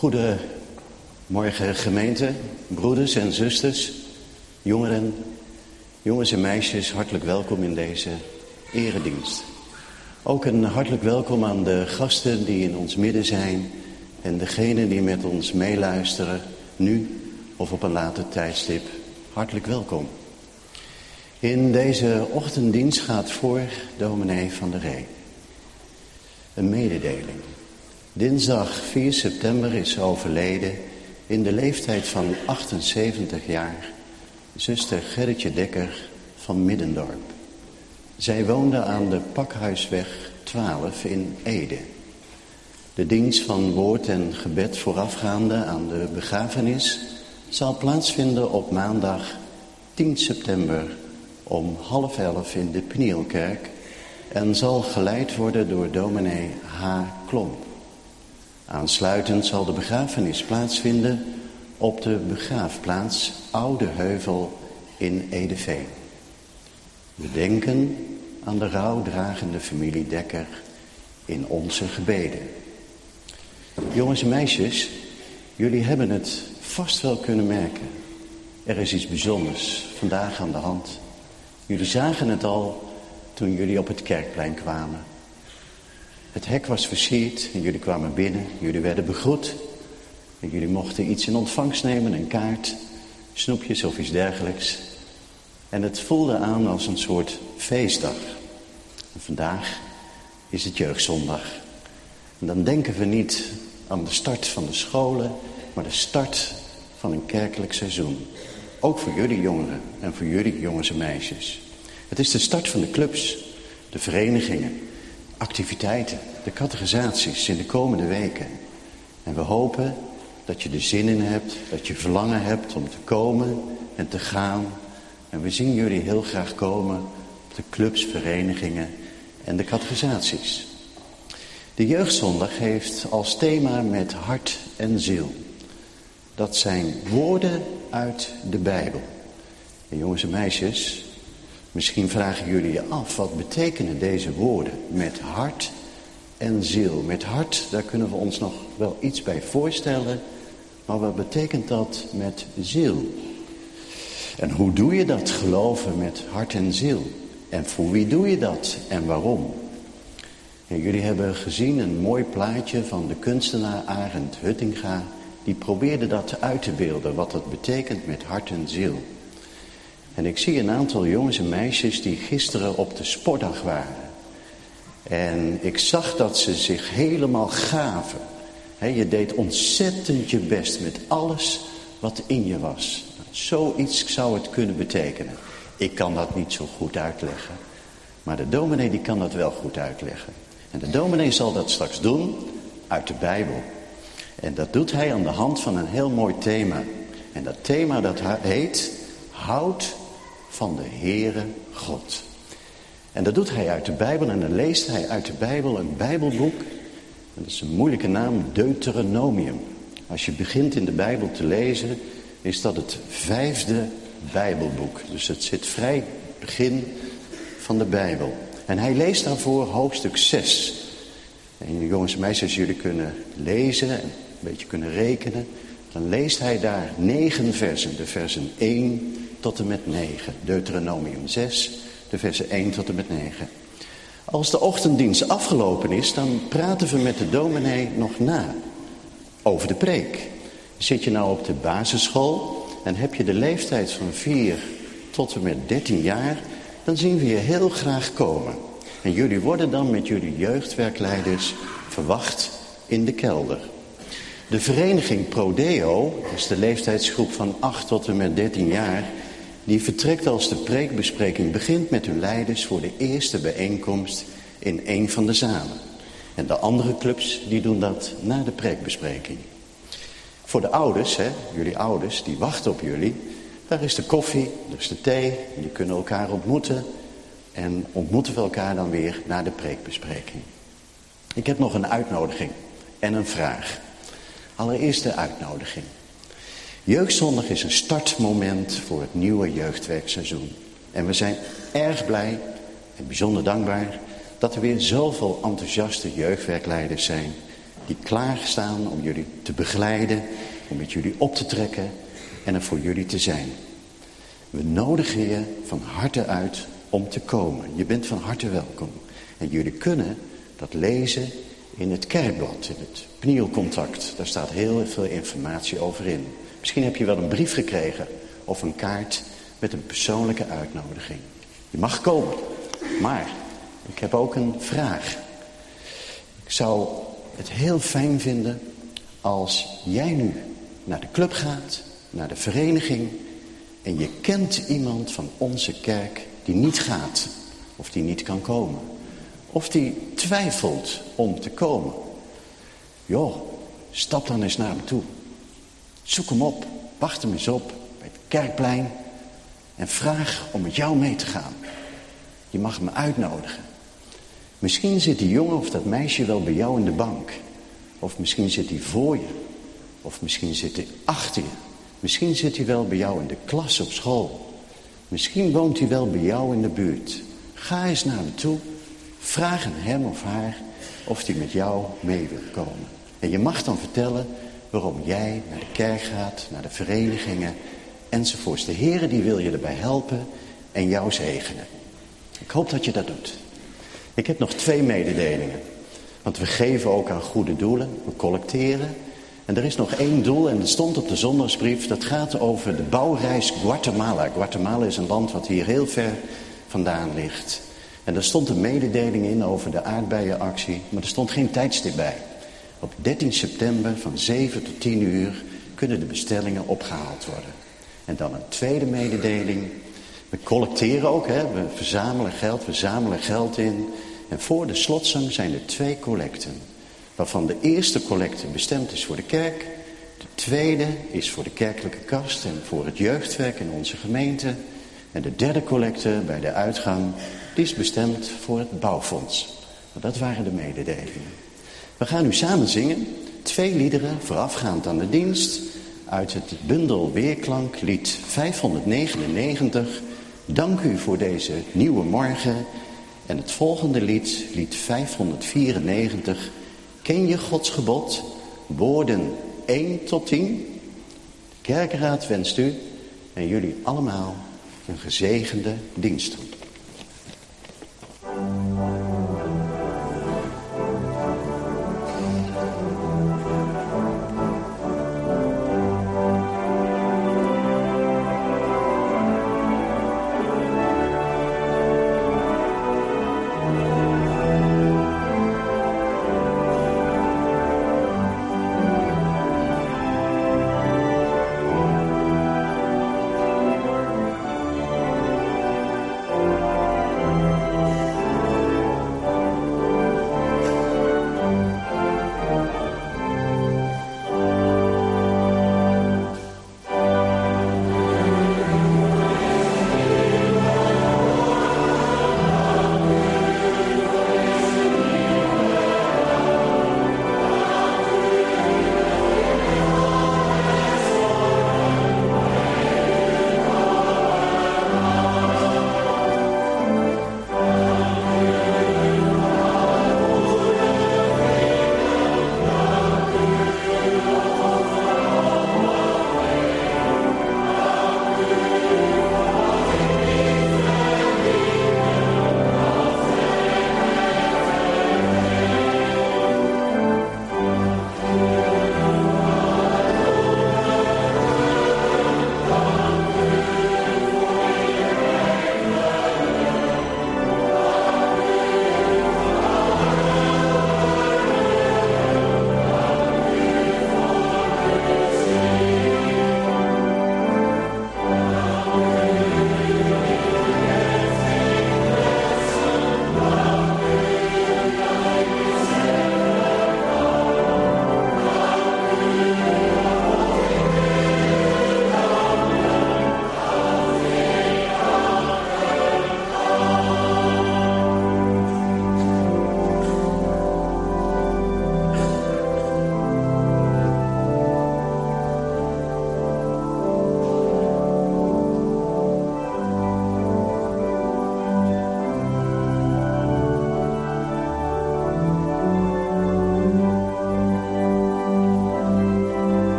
Goedemorgen gemeente, broeders en zusters, jongeren, jongens en meisjes, hartelijk welkom in deze eredienst. Ook een hartelijk welkom aan de gasten die in ons midden zijn en degenen die met ons meeluisteren, nu of op een later tijdstip. Hartelijk welkom. In deze ochtenddienst gaat voor dominee Van der Ree een mededeling. Dinsdag 4 september is overleden in de leeftijd van 78 jaar zuster Gerritje Dekker van Middendorp. Zij woonde aan de Pakhuisweg 12 in Ede. De dienst van woord en gebed voorafgaande aan de begrafenis zal plaatsvinden op maandag 10 september om 10:30 in de Pnielkerk en zal geleid worden door dominee H. Klomp. Aansluitend zal de begrafenis plaatsvinden op de begraafplaats Oude Heuvel in Edeveen. We denken aan de rouwdragende familie Dekker in onze gebeden. Jongens en meisjes, jullie hebben het vast wel kunnen merken. Er is iets bijzonders vandaag aan de hand. Jullie zagen het al toen jullie op het kerkplein kwamen. Het hek was versierd en jullie kwamen binnen. Jullie werden begroet. En jullie mochten iets in ontvangst nemen, een kaart, snoepjes of iets dergelijks. En het voelde aan als een soort feestdag. En vandaag is het jeugdzondag. En dan denken we niet aan de start van de scholen, maar de start van een kerkelijk seizoen. Ook voor jullie jongeren en voor jullie jongens en meisjes. Het is de start van de clubs, de verenigingen, activiteiten, de catechisaties in de komende weken. En we hopen dat je er zin in hebt, dat je verlangen hebt om te komen en te gaan. En we zien jullie heel graag komen op de clubs, verenigingen en de catechisaties. De jeugdzondag heeft als thema met hart en ziel. Dat zijn woorden uit de Bijbel. En jongens en meisjes, misschien vragen jullie je af, wat betekenen deze woorden met hart en ziel? Met hart, daar kunnen we ons nog wel iets bij voorstellen, maar wat betekent dat met ziel? En hoe doe je dat, geloven met hart en ziel? En voor wie doe je dat en waarom? En jullie hebben gezien een mooi plaatje van de kunstenaar Arend Huttinga. Die probeerde dat uit te beelden, wat dat betekent met hart en ziel. En ik zie een aantal jongens en meisjes die gisteren op de sportdag waren. En ik zag dat ze zich helemaal gaven. Je deed ontzettend je best met alles wat in je was. Zoiets zou het kunnen betekenen. Ik kan dat niet zo goed uitleggen. Maar de dominee die kan dat wel goed uitleggen. En de dominee zal dat straks doen uit de Bijbel. En dat doet hij aan de hand van een heel mooi thema. En dat thema dat heet: houd van de Heere God. En dat doet hij uit de Bijbel en dan leest hij uit de Bijbel een Bijbelboek. En dat is een moeilijke naam, Deuteronomium. Als je begint in de Bijbel te lezen, is dat het 5e Bijbelboek. Dus het zit vrij begin van de Bijbel. En hij leest daarvoor hoofdstuk 6. En jongens en meisjes, jullie kunnen lezen en een beetje kunnen rekenen. Dan leest hij daar 9 versen. De versen 1 tot en met 9. Deuteronomium 6, de versen 1 tot en met 9. Als de ochtenddienst afgelopen is, dan praten we met de dominee nog na over de preek. Zit je nou op de basisschool en heb je de leeftijd van 4 tot en met 13 jaar, dan zien we je heel graag komen. En jullie worden dan met jullie jeugdwerkleiders verwacht in de kelder. De vereniging Prodeo, dat is de leeftijdsgroep van 8 tot en met 13 jaar, die vertrekt als de preekbespreking begint met hun leiders voor de eerste bijeenkomst in een van de zalen. En de andere clubs die doen dat na de preekbespreking. Voor de ouders, jullie ouders, die wachten op jullie, daar is de koffie, daar is de thee, die kunnen elkaar ontmoeten. En ontmoeten we elkaar dan weer na de preekbespreking. Ik heb nog een uitnodiging en een vraag. Allereerst de uitnodiging. Jeugdzondag is een startmoment voor het nieuwe jeugdwerkseizoen. En we zijn erg blij en bijzonder dankbaar dat er weer zoveel enthousiaste jeugdwerkleiders zijn die klaarstaan om jullie te begeleiden, om met jullie op te trekken en er voor jullie te zijn. We nodigen je van harte uit om te komen. Je bent van harte welkom. En jullie kunnen dat lezen in het kerkblad, in het pnielcontact. Daar staat heel veel informatie over in. Misschien heb je wel een brief gekregen of een kaart met een persoonlijke uitnodiging. Je mag komen, maar ik heb ook een vraag. Ik zou het heel fijn vinden als jij nu naar de club gaat, naar de vereniging, en je kent iemand van onze kerk die niet gaat of die niet kan komen. Of die twijfelt om te komen. Joh, stap dan eens naar hem toe. Zoek hem op, wacht hem eens op bij het kerkplein en vraag om met jou mee te gaan. Je mag hem uitnodigen. Misschien zit die jongen of dat meisje wel bij jou in de bank. Of misschien zit hij voor je. Of misschien zit hij achter je. Misschien zit hij wel bij jou in de klas op school. Misschien woont hij wel bij jou in de buurt. Ga eens naar hem toe. Vraag aan hem of haar of hij met jou mee wil komen. En je mag dan vertellen waarom jij naar de kerk gaat, naar de verenigingen enzovoorts. De Heere die wil je erbij helpen en jou zegenen. Ik hoop dat je dat doet. Ik heb nog 2 mededelingen. Want we geven ook aan goede doelen. We collecteren. En er is nog 1 doel en dat stond op de zondagsbrief. Dat gaat over de bouwreis Guatemala. Guatemala is een land wat hier heel ver vandaan ligt. En daar stond een mededeling in over de aardbeienactie. Maar er stond geen tijdstip bij. Op 13 september van 7 tot 10 uur kunnen de bestellingen opgehaald worden. En dan een tweede mededeling. We collecteren ook, hè? We zamelen geld in. En voor de slotzang zijn er 2 collecten. Waarvan de eerste collecte bestemd is voor de kerk. De tweede is voor de kerkelijke kast en voor het jeugdwerk in onze gemeente. En de derde collecte bij de uitgang, die is bestemd voor het bouwfonds. Nou, dat waren de mededelingen. We gaan nu samen zingen 2 liederen voorafgaand aan de dienst. Uit het bundel Weerklank, lied 599. Dank u voor deze nieuwe morgen. En het volgende lied, lied 594. Ken je Gods gebod? Woorden 1 tot 10. De kerkraad wenst u en jullie allemaal een gezegende dienst toe.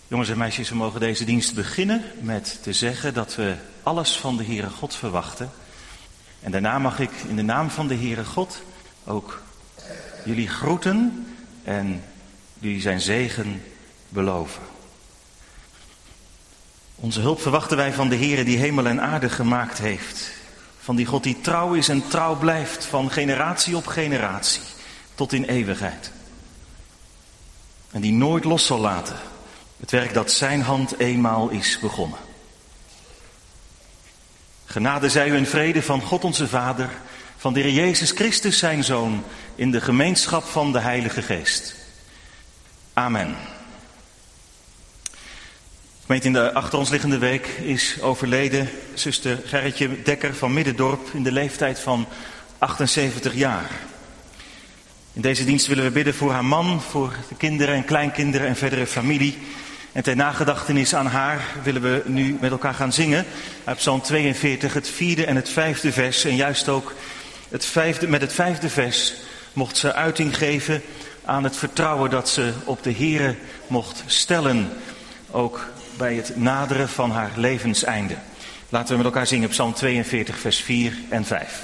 Jongens en meisjes, we mogen deze dienst beginnen met te zeggen dat we alles van de Heere God verwachten. En daarna mag ik in de naam van de Heere God ook jullie groeten en jullie zijn zegen beloven. Onze hulp verwachten wij van de Heere die hemel en aarde gemaakt heeft. Van die God die trouw is en trouw blijft van generatie op generatie tot in eeuwigheid. En die nooit los zal laten. Het werk dat zijn hand eenmaal is begonnen. Genade zij u en vrede van God onze Vader, van de Heer Jezus Christus zijn Zoon, in de gemeenschap van de Heilige Geest. Amen. In de achter ons liggende week is overleden zuster Gerritje Dekker van Middendorp in de leeftijd van 78 jaar. In deze dienst willen we bidden voor haar man, voor de kinderen en kleinkinderen en verdere familie. En ter nagedachtenis aan haar willen we nu met elkaar gaan zingen uit Psalm 42, het 4e en het 5e vers. En juist ook met het 5e vers mocht ze uiting geven aan het vertrouwen dat ze op de Heere mocht stellen, ook bij het naderen van haar levenseinde. Laten we met elkaar zingen Psalm 42, vers 4 en 5.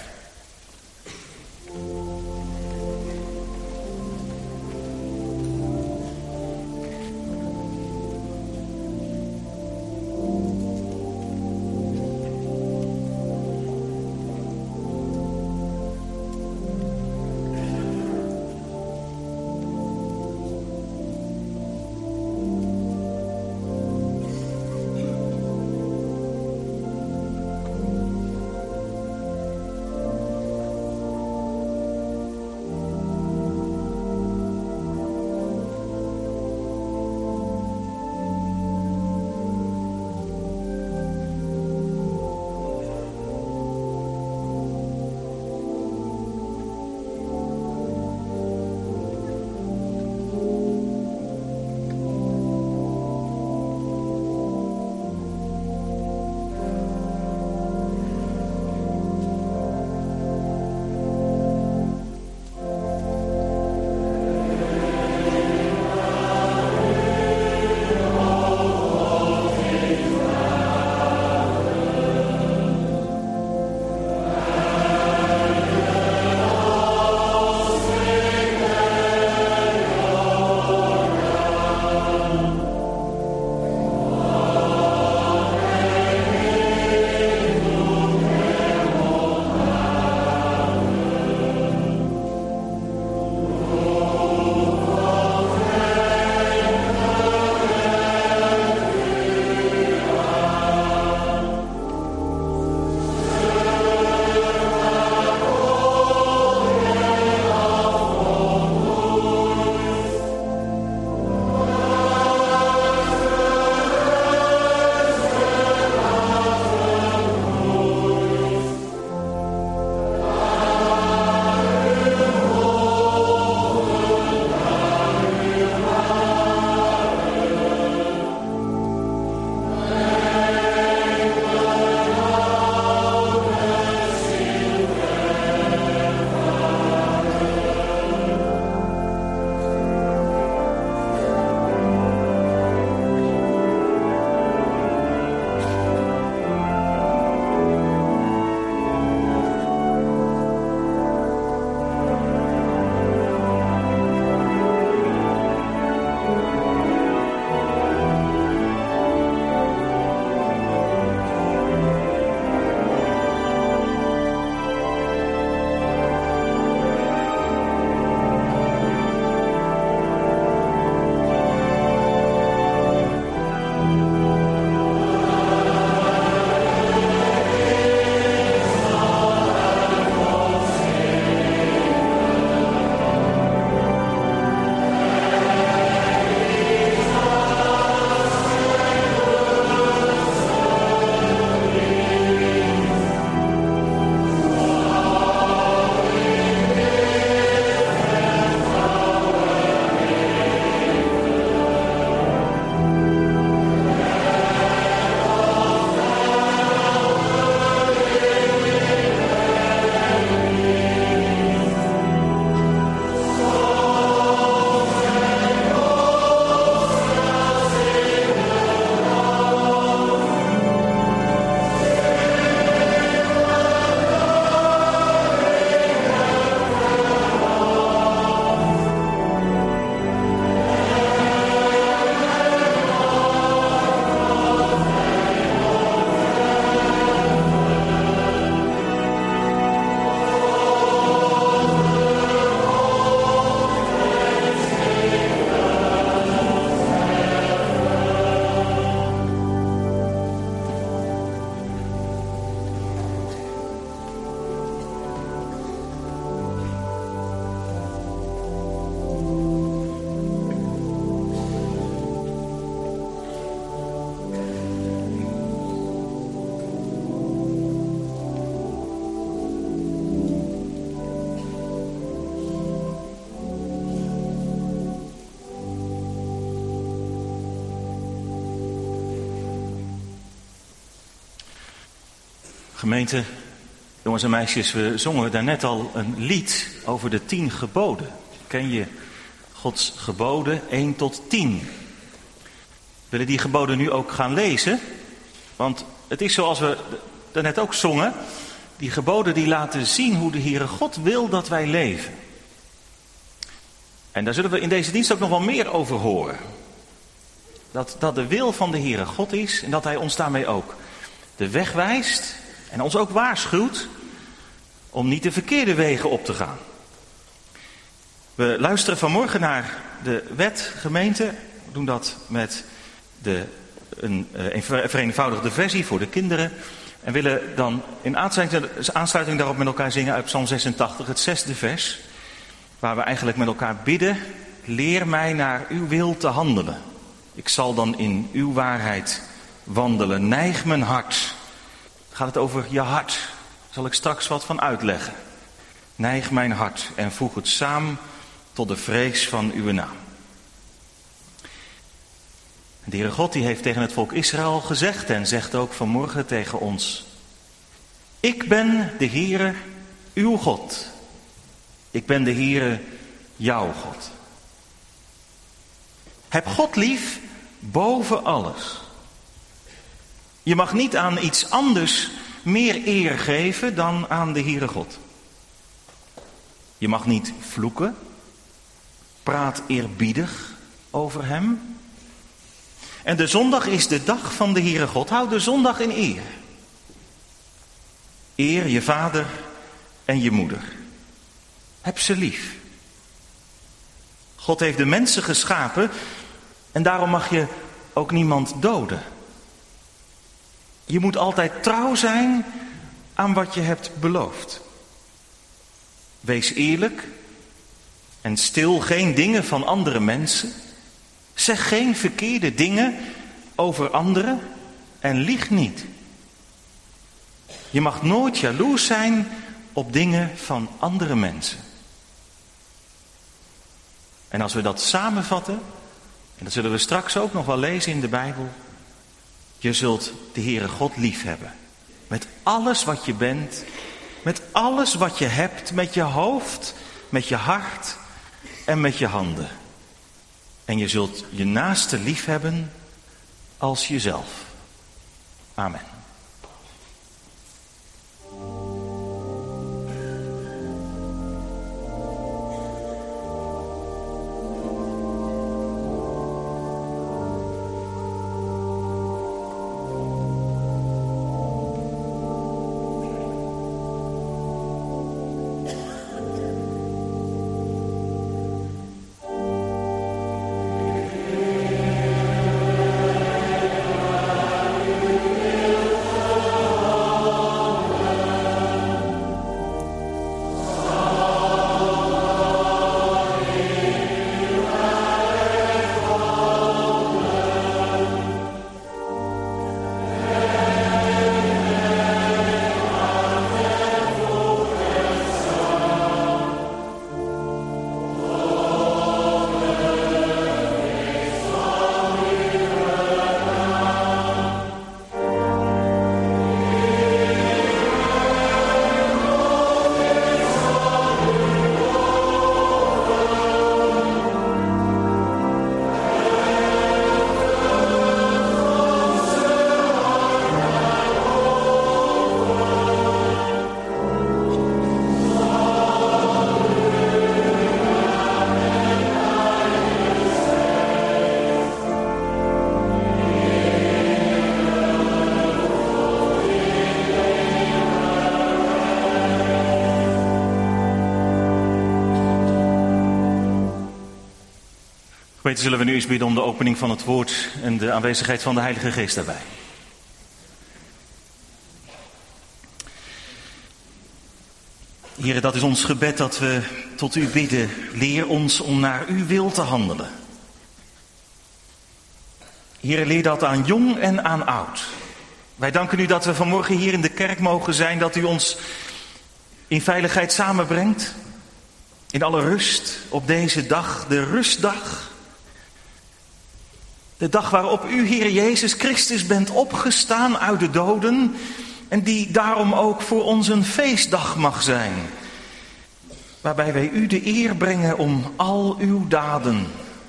Gemeente, jongens en meisjes, we zongen daarnet al een lied over de 10 geboden. Ken je Gods geboden 1 tot 10? We willen die geboden nu ook gaan lezen. Want het is zoals we daarnet ook zongen. Die geboden die laten zien hoe de Heere God wil dat wij leven. En daar zullen we in deze dienst ook nog wel meer over horen. Dat de wil van de Heere God is en dat Hij ons daarmee ook de weg wijst en ons ook waarschuwt om niet de verkeerde wegen op te gaan. We luisteren vanmorgen naar de wet, gemeente. We doen dat met een vereenvoudigde versie voor de kinderen. En willen dan in aansluiting daarop met elkaar zingen uit Psalm 86, het 6e vers. Waar we eigenlijk met elkaar bidden: leer mij naar uw wil te handelen. Ik zal dan in uw waarheid wandelen. Neig mijn hart. Gaat het over je hart? Daar zal ik straks wat van uitleggen. Neig mijn hart en voeg het samen tot de vrees van uw naam. De Heere God die heeft tegen het volk Israël gezegd en zegt ook vanmorgen tegen ons: ik ben de Heere, uw God. Ik ben de Heere, jouw God. Heb God lief boven alles. Je mag niet aan iets anders meer eer geven dan aan de Heere God. Je mag niet vloeken. Praat eerbiedig over hem. En de zondag is de dag van de Heere God. Houd de zondag in eer. Eer je vader en je moeder. Heb ze lief. God heeft de mensen geschapen en daarom mag je ook niemand doden. Je moet altijd trouw zijn aan wat je hebt beloofd. Wees eerlijk en stil geen dingen van andere mensen. Zeg geen verkeerde dingen over anderen en lieg niet. Je mag nooit jaloers zijn op dingen van andere mensen. En als we dat samenvatten, en dat zullen we straks ook nog wel lezen in de Bijbel: je zult de Heere God lief hebben. Met alles wat je bent, met alles wat je hebt, met je hoofd, met je hart en met je handen. En je zult je naaste lief hebben als jezelf. Amen. Gemeente, zullen we nu eens bidden om de opening van het woord en de aanwezigheid van de Heilige Geest daarbij. Heere, dat is ons gebed dat we tot u bidden. Leer ons om naar uw wil te handelen. Heere, leer dat aan jong en aan oud. Wij danken u dat we vanmorgen hier in de kerk mogen zijn, dat u ons in veiligheid samenbrengt. In alle rust op deze dag, de rustdag. De dag waarop u, Heere Jezus Christus, bent opgestaan uit de doden En die daarom ook voor ons een feestdag mag zijn. Waarbij wij u de eer brengen om al uw daden.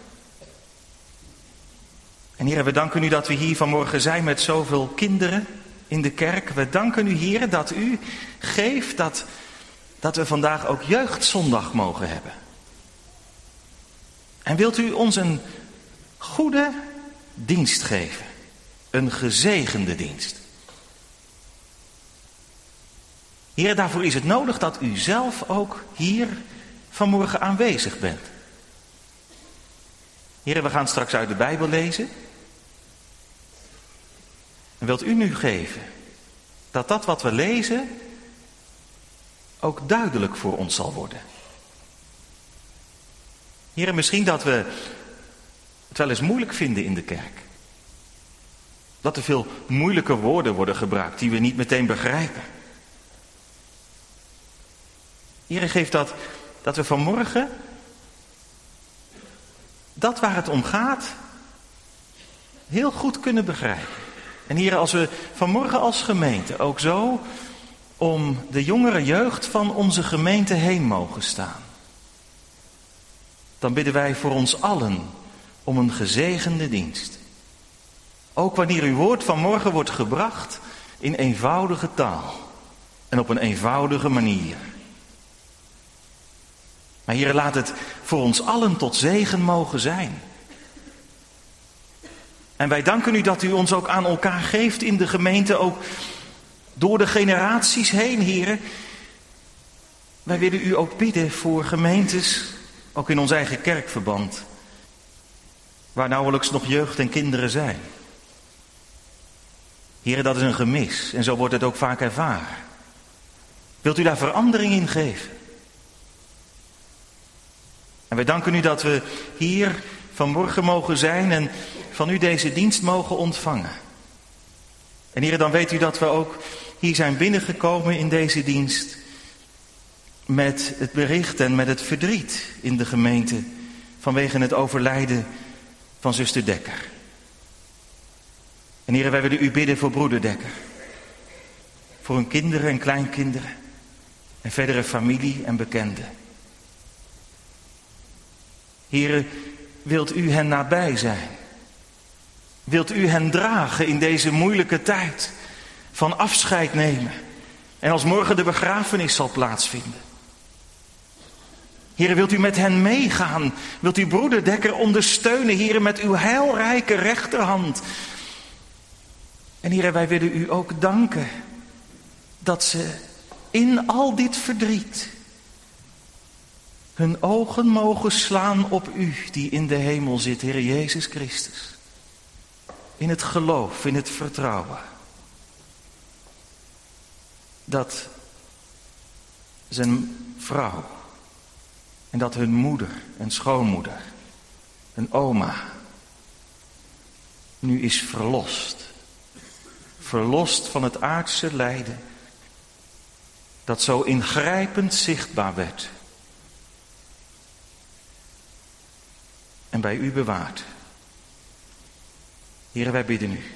En Heer, we danken u dat we hier vanmorgen zijn met zoveel kinderen in de kerk. We danken u, Heer, dat u geeft dat we vandaag ook jeugdzondag mogen hebben. En wilt u ons een goede dienst geven. Een gezegende dienst. Heer, daarvoor is het nodig dat u zelf ook hier vanmorgen aanwezig bent. Heer, we gaan straks uit de Bijbel lezen. En wilt u nu geven dat wat we lezen ook duidelijk voor ons zal worden. Heer, misschien dat we het wel eens moeilijk vinden in de kerk. Dat er veel moeilijke woorden worden gebruikt die we niet meteen begrijpen. Heer, geef dat we vanmorgen, dat waar het om gaat, heel goed kunnen begrijpen. En Heer, als we vanmorgen als gemeente ook zo om de jongere jeugd van onze gemeente heen mogen staan. Dan bidden wij voor ons allen om een gezegende dienst. Ook wanneer uw woord vanmorgen wordt gebracht in eenvoudige taal en op een eenvoudige manier. Maar Heer, laat het voor ons allen tot zegen mogen zijn. En wij danken u dat u ons ook aan elkaar geeft in de gemeente, ook door de generaties heen, Heer. Wij willen u ook bidden voor gemeentes, ook in ons eigen kerkverband, waar nauwelijks nog jeugd en kinderen zijn. Heer, dat is een gemis en zo wordt het ook vaak ervaren. Wilt u daar verandering in geven? En wij danken u dat we hier vanmorgen mogen zijn en van u deze dienst mogen ontvangen. En Heer, dan weet u dat we ook hier zijn binnengekomen in deze dienst met het bericht en met het verdriet in de gemeente vanwege het overlijden van zuster Dekker. En Heer, wij willen u bidden voor broeder Dekker. Voor hun kinderen en kleinkinderen en verdere familie en bekenden. Heer, wilt u hen nabij zijn? Wilt u hen dragen in deze moeilijke tijd van afscheid nemen? En als morgen de begrafenis zal plaatsvinden. Heer, wilt u met hen meegaan? Wilt u broeder Dekker ondersteunen, Heer, met uw heilrijke rechterhand? En Heer, wij willen u ook danken dat ze in al dit verdriet hun ogen mogen slaan op u die in de hemel zit, Heer Jezus Christus. In het geloof, in het vertrouwen. Dat zijn vrouw en dat hun moeder en schoonmoeder, hun oma, nu is verlost. Verlost van het aardse lijden dat zo ingrijpend zichtbaar werd. En bij u bewaard. Heere, wij bidden u.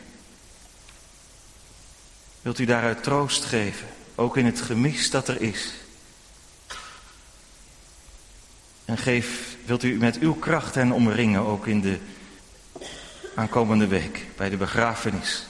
Wilt u daaruit troost geven, ook in het gemis dat er is. En wilt u met uw kracht hen omringen, ook in de aankomende week, bij de begrafenis.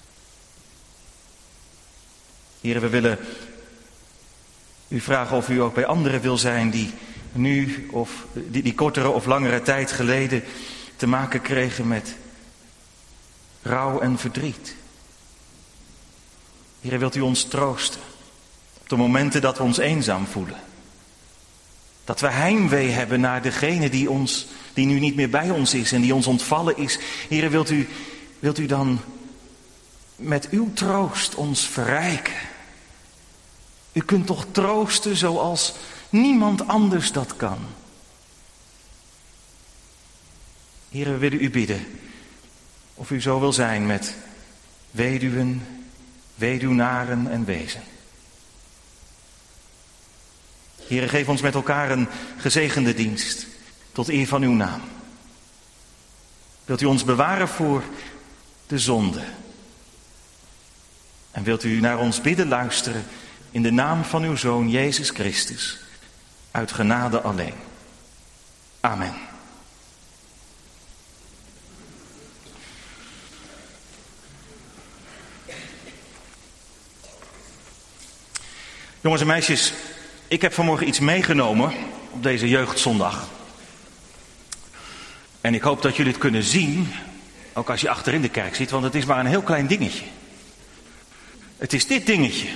Heere, we willen u vragen of u ook bij anderen wil zijn die nu of die kortere of langere tijd geleden te maken kregen met rouw en verdriet. Heere, wilt u ons troosten op de momenten dat we ons eenzaam voelen. Dat we heimwee hebben naar degene die nu niet meer bij ons is en die ons ontvallen is. Heere, wilt u dan met uw troost ons verrijken? U kunt toch troosten zoals niemand anders dat kan. Heere, we willen u bidden of u zo wil zijn met weduwen, weduwnaren en wezen. Heere, geef ons met elkaar een gezegende dienst tot eer van uw naam. Wilt u ons bewaren voor de zonde? En wilt u naar ons bidden luisteren in de naam van uw Zoon Jezus Christus, uit genade alleen. Amen. Jongens en meisjes, ik heb vanmorgen iets meegenomen op deze jeugdzondag. En ik hoop dat jullie het kunnen zien, ook als je achterin de kerk zit, want het is maar een heel klein dingetje. Het is dit dingetje.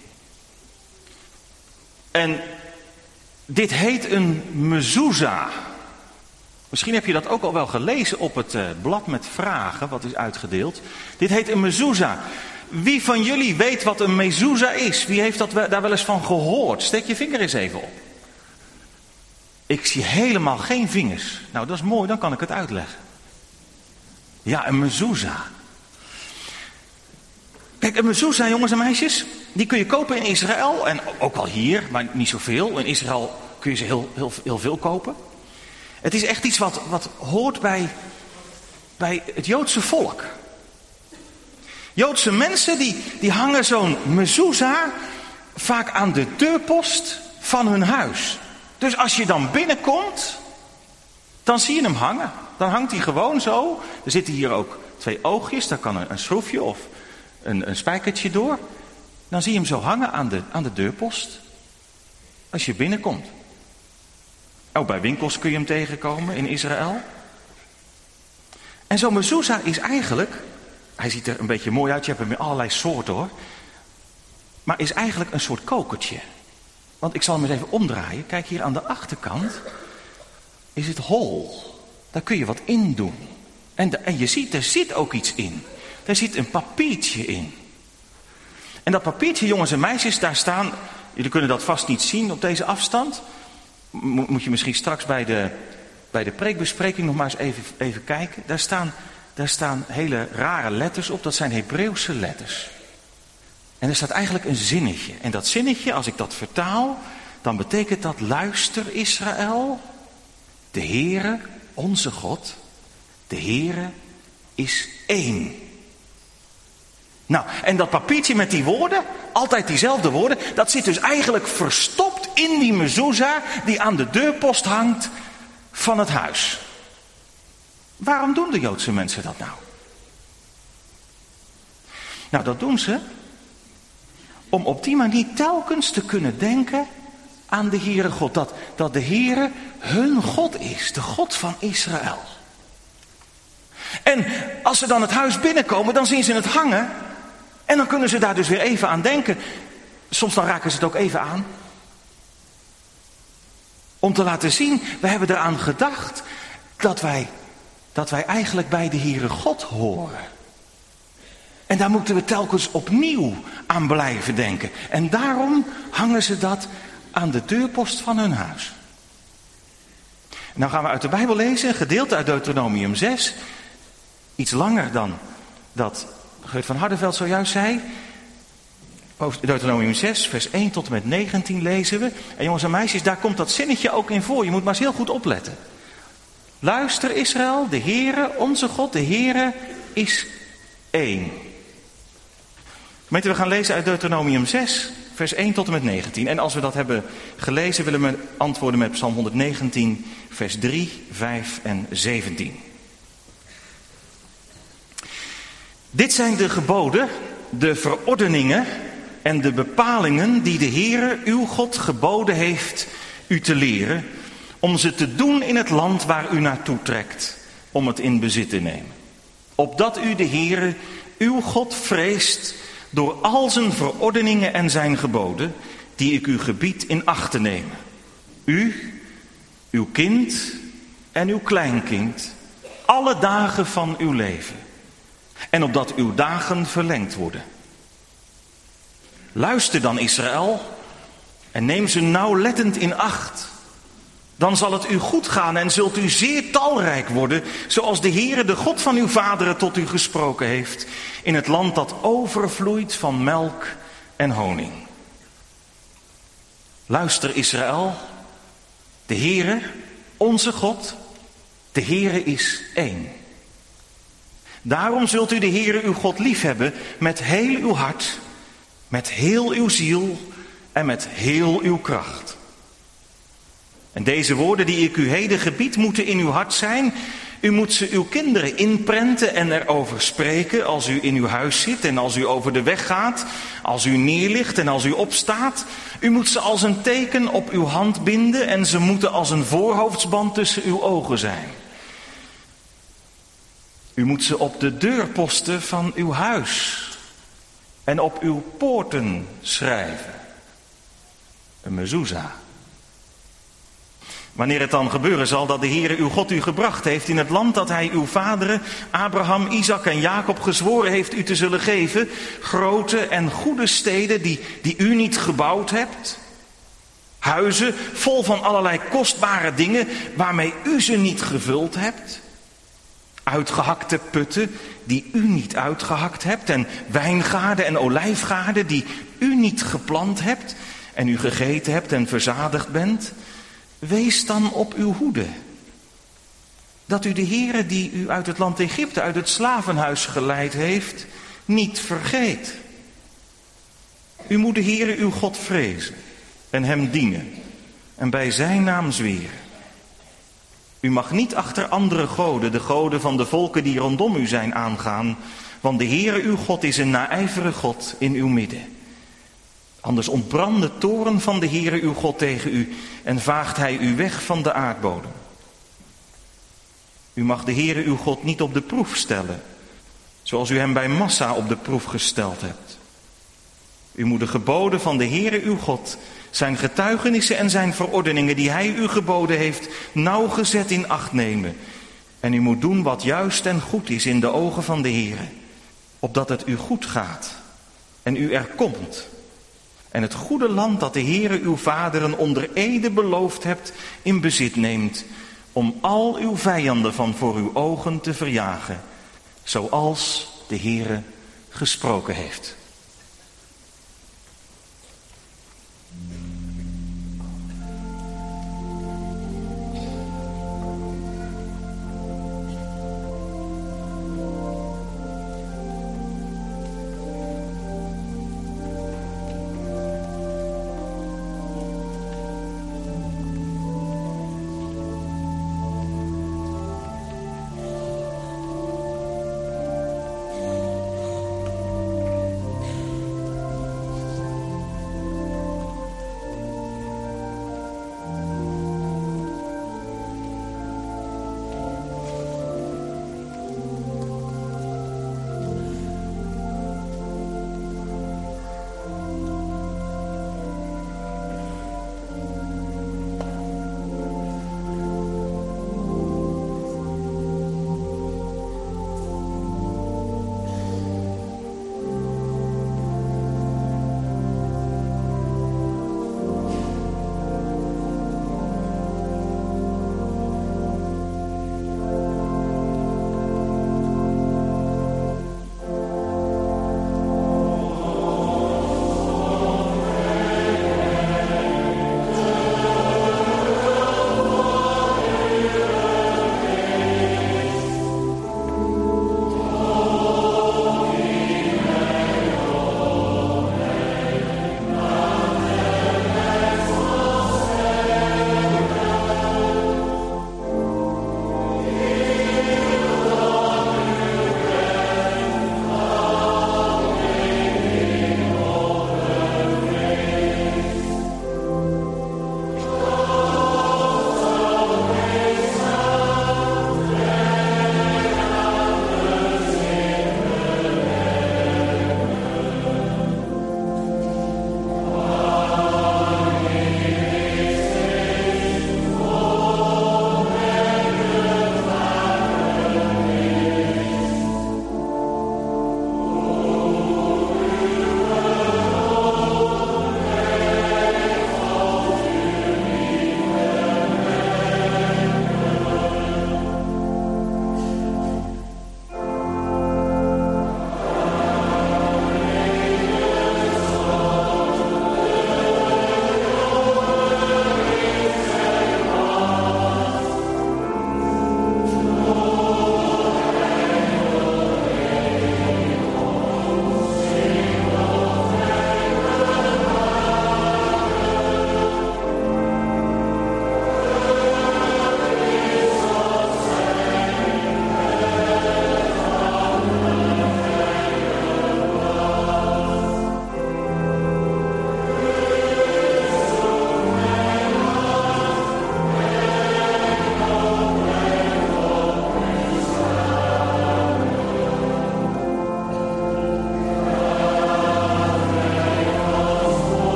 En dit heet een mezuzah. Misschien heb je dat ook al wel gelezen op het blad met vragen, wat is uitgedeeld. Dit heet een mezuzah. Wie van jullie weet wat een mezuzah is? Wie heeft daar wel eens van gehoord? Steek je vinger eens even op. Ik zie helemaal geen vingers. Nou, dat is mooi, dan kan ik het uitleggen. Ja, een mezuzah. Kijk, een mezuzah, jongens en meisjes, die kun je kopen in Israël. En ook wel hier, maar niet zoveel. In Israël kun je ze heel veel kopen. Het is echt iets wat hoort bij het Joodse volk. Joodse mensen die hangen zo'n mezuzah vaak aan de deurpost van hun huis. Dus als je dan binnenkomt, dan zie je hem hangen. Dan hangt hij gewoon zo. Er zitten hier ook 2 oogjes, daar kan een schroefje of een spijkertje door. Dan zie je hem zo hangen aan de deurpost. Als je binnenkomt. Ook bij winkels kun je hem tegenkomen in Israël. En zo'n mezuzah is eigenlijk, hij ziet er een beetje mooi uit, je hebt hem in allerlei soorten hoor. Maar is eigenlijk een soort kokertje. Want ik zal hem eens even omdraaien. Kijk, hier aan de achterkant is het hol. Daar kun je wat in doen. En je ziet, er zit ook iets in. Daar zit een papiertje in. En dat papiertje, jongens en meisjes, daar staan, jullie kunnen dat vast niet zien op deze afstand. Moet je misschien straks bij de preekbespreking nog maar eens even kijken. Daar staan hele rare letters op, dat zijn Hebreeuwse letters. En er staat eigenlijk een zinnetje. En dat zinnetje, als ik dat vertaal, dan betekent dat: luister Israël, de Heere, onze God, de Heere is één. Nou, en dat papiertje met die woorden, altijd diezelfde woorden, dat zit dus eigenlijk verstopt in die mezuzah die aan de deurpost hangt van het huis. Waarom doen de Joodse mensen dat nou? Nou, dat doen ze om op die manier telkens te kunnen denken aan de Heere God. Dat de Heere hun God is, de God van Israël. En als ze dan het huis binnenkomen, dan zien ze het hangen. En dan kunnen ze daar dus weer even aan denken. Soms dan raken ze het ook even aan. Om te laten zien, we hebben eraan gedacht dat wij eigenlijk bij de Heere God horen. En daar moeten we telkens opnieuw aan blijven denken. En daarom hangen ze dat aan de deurpost van hun huis. Nou gaan we uit de Bijbel lezen, een gedeelte uit Deuteronomium 6. Iets langer dan dat Geert van Hardenveld zojuist zei. Deuteronomium 6, vers 1 tot en met 19 lezen we. En jongens en meisjes, daar komt dat zinnetje ook in voor. Je moet maar eens heel goed opletten. Luister Israël, de Heere, onze God, de Heere is één. Gemeente, we gaan lezen uit Deuteronomium 6, vers 1 tot en met 19. En als we dat hebben gelezen, willen we antwoorden met Psalm 119, vers 3, 5 en 17. Dit zijn de geboden, de verordeningen en de bepalingen die de Heere uw God geboden heeft u te leren, om ze te doen in het land waar u naartoe trekt, om het in bezit te nemen. Opdat u de Heere uw God vreest door al zijn verordeningen en zijn geboden, die ik u gebied in acht te nemen. U, uw kind en uw kleinkind, alle dagen van uw leven. En opdat uw dagen verlengd worden. Luister dan Israël en neem ze nauwlettend in acht. Dan zal het u goed gaan en zult u zeer talrijk worden, zoals de Heere, de God van uw vaderen, tot u gesproken heeft, in het land dat overvloeit van melk en honing. Luister Israël, de Heere, onze God, de Heere is één. Daarom zult u de Heere uw God liefhebben met heel uw hart Met heel uw ziel en met heel uw kracht. En deze woorden die ik u heden gebied moeten in uw hart zijn. U moet ze uw kinderen inprenten en erover spreken als u in uw huis zit en als u over de weg gaat, als u neerligt en als u opstaat. U moet ze als een teken op uw hand binden en ze moeten als een voorhoofdsband tussen uw ogen zijn. U moet ze op de deurposten van uw huis en op uw poorten schrijven. Een mezuzah. Wanneer het dan gebeuren zal dat de Heere uw God u gebracht heeft in het land dat hij uw vaderen Abraham, Isaac en Jacob gezworen heeft u te zullen geven, grote en goede steden die u niet gebouwd hebt, huizen vol van allerlei kostbare dingen waarmee u ze niet gevuld hebt, uitgehakte putten die u niet uitgehakt hebt en wijngaarden en olijfgaarden die u niet geplant hebt en u gegeten hebt en verzadigd bent. Wees dan op uw hoede, dat u de Heere die u uit het land Egypte, uit het slavenhuis geleid heeft, niet vergeet. U moet de Heere uw God vrezen en hem dienen en bij zijn naam zweren. U mag niet achter andere goden, de goden van de volken die rondom u zijn, aangaan, want de Heere uw God is een naijverig God in uw midden. Anders ontbrandt de toorn van de Heere uw God tegen u en vaagt hij u weg van de aardbodem. U mag de Heere uw God niet op de proef stellen, zoals u hem bij Massa op de proef gesteld hebt. U moet de geboden van de Heere uw God, zijn getuigenissen en zijn verordeningen die hij u geboden heeft, nauwgezet in acht nemen. En u moet doen wat juist en goed is in de ogen van de Heere, opdat het u goed gaat en u er komt. En het goede land dat de Heere uw vaderen onder ede beloofd hebt in bezit neemt, om al uw vijanden van voor uw ogen te verjagen, zoals de Heere gesproken heeft.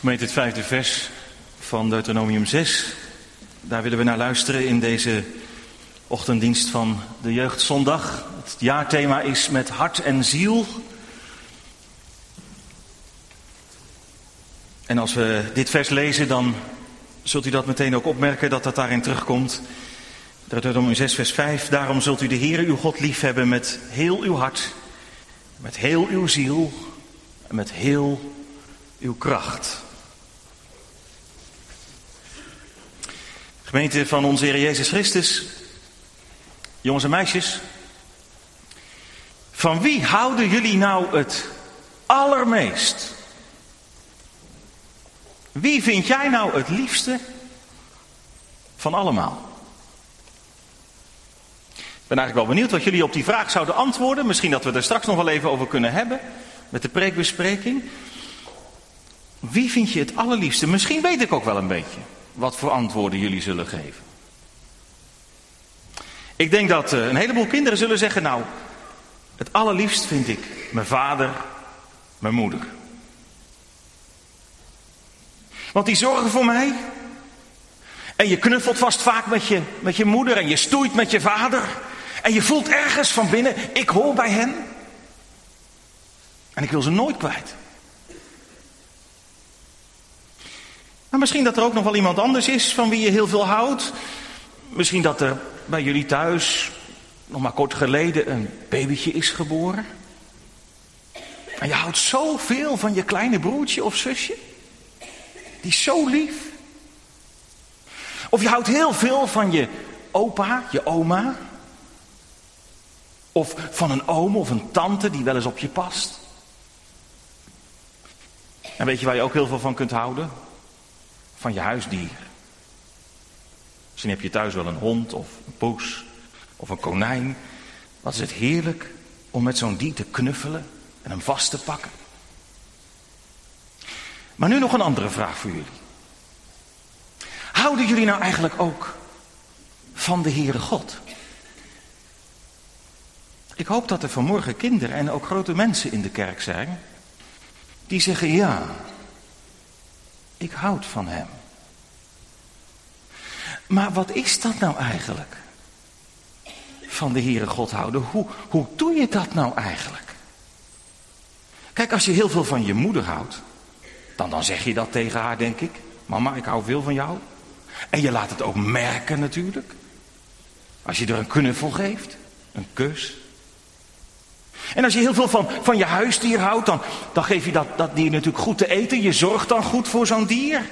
Gemeente, het 5e vers van Deuteronomium 6. Daar willen we naar luisteren in deze ochtenddienst van de Jeugdzondag. Het jaarthema is met hart en ziel. En als we dit vers lezen, dan zult u dat meteen ook opmerken dat dat daarin terugkomt. Deuteronomium 6 vers 5. Daarom zult u de Heere uw God liefhebben met heel uw hart, met heel uw ziel en met heel uw kracht. Gemeente van onze Heer Jezus Christus, jongens en meisjes, van wie houden jullie nou het allermeest? Wie vind jij nou het liefste van allemaal? Ik ben eigenlijk wel benieuwd wat jullie op die vraag zouden antwoorden. Misschien dat we er straks nog wel even over kunnen hebben met de preekbespreking. Wie vind je het allerliefste? Misschien weet ik ook wel een beetje wat voor antwoorden jullie zullen geven. Ik denk dat een heleboel kinderen zullen zeggen, nou, het allerliefst vind ik mijn vader, mijn moeder. Want die zorgen voor mij. En je knuffelt vast vaak met je moeder en je stoeit met je vader. En je voelt ergens van binnen, ik hoor bij hen. En ik wil ze nooit kwijt. Maar misschien dat er ook nog wel iemand anders is van wie je heel veel houdt. Misschien dat er bij jullie thuis nog maar kort geleden een babytje is geboren. En je houdt zoveel van je kleine broertje of zusje. Die is zo lief. Of je houdt heel veel van je opa, je oma. Of van een oom of een tante die wel eens op je past. En weet je waar je ook heel veel van kunt houden? Van je huisdier. Misschien heb je thuis wel een hond of een poes of een konijn. Wat is het heerlijk om met zo'n dier te knuffelen en hem vast te pakken. Maar nu nog een andere vraag voor jullie. Houden jullie nou eigenlijk ook van de Heere God? Ik hoop dat er vanmorgen kinderen en ook grote mensen in de kerk zijn die zeggen ja, ik houd van hem. Maar wat is dat nou eigenlijk? Van de Heere God houden. Hoe doe je dat nou eigenlijk? Kijk, als je heel veel van je moeder houdt, dan zeg je dat tegen haar, denk ik. Mama, ik hou veel van jou. En je laat het ook merken natuurlijk. Als je er een knuffel geeft, een kus. En als je heel veel van je huisdier houdt, dan geef je dat dier natuurlijk goed te eten. Je zorgt dan goed voor zo'n dier.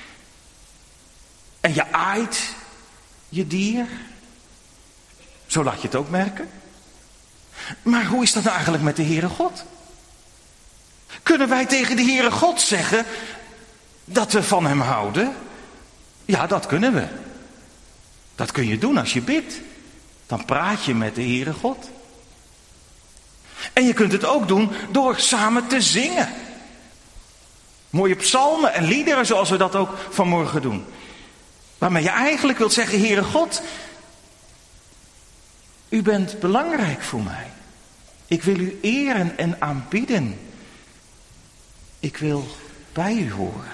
En je aait je dier. Zo laat je het ook merken. Maar hoe is dat nou eigenlijk met de Heere God? Kunnen wij tegen de Heere God zeggen dat we van hem houden? Ja, dat kunnen we. Dat kun je doen als je bidt. Dan praat je met de Heere God. En je kunt het ook doen door samen te zingen. Mooie psalmen en liederen zoals we dat ook vanmorgen doen. Waarmee je eigenlijk wilt zeggen, Heere God, u bent belangrijk voor mij. Ik wil u eren en aanbidden. Ik wil bij u horen.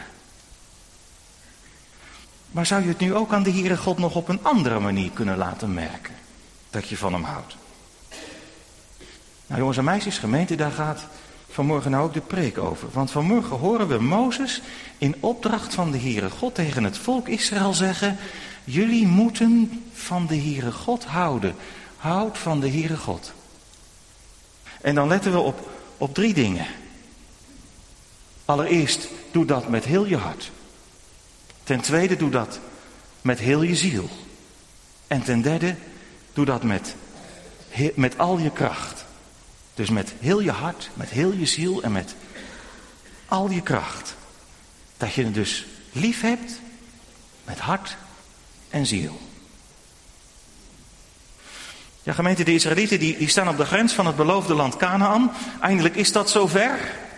Maar zou je het nu ook aan de Heere God nog op een andere manier kunnen laten merken? Dat je van hem houdt. Nou jongens en meisjes, gemeente, daar gaat vanmorgen nou ook de preek over. Want vanmorgen horen we Mozes in opdracht van de Heere God tegen het volk Israël zeggen: jullie moeten van de Heere God houden. Houd van de Heere God. En dan letten we op 3 dingen. Allereerst, doe dat met heel je hart. Ten tweede, doe dat met heel je ziel. En ten derde, doe dat met al je kracht. Dus met heel je hart, met heel je ziel en met al je kracht. Dat je het dus lief hebt met hart en ziel. Ja, gemeente, de Israëlieten die staan op de grens van het beloofde land Kanaan. Eindelijk is dat zover.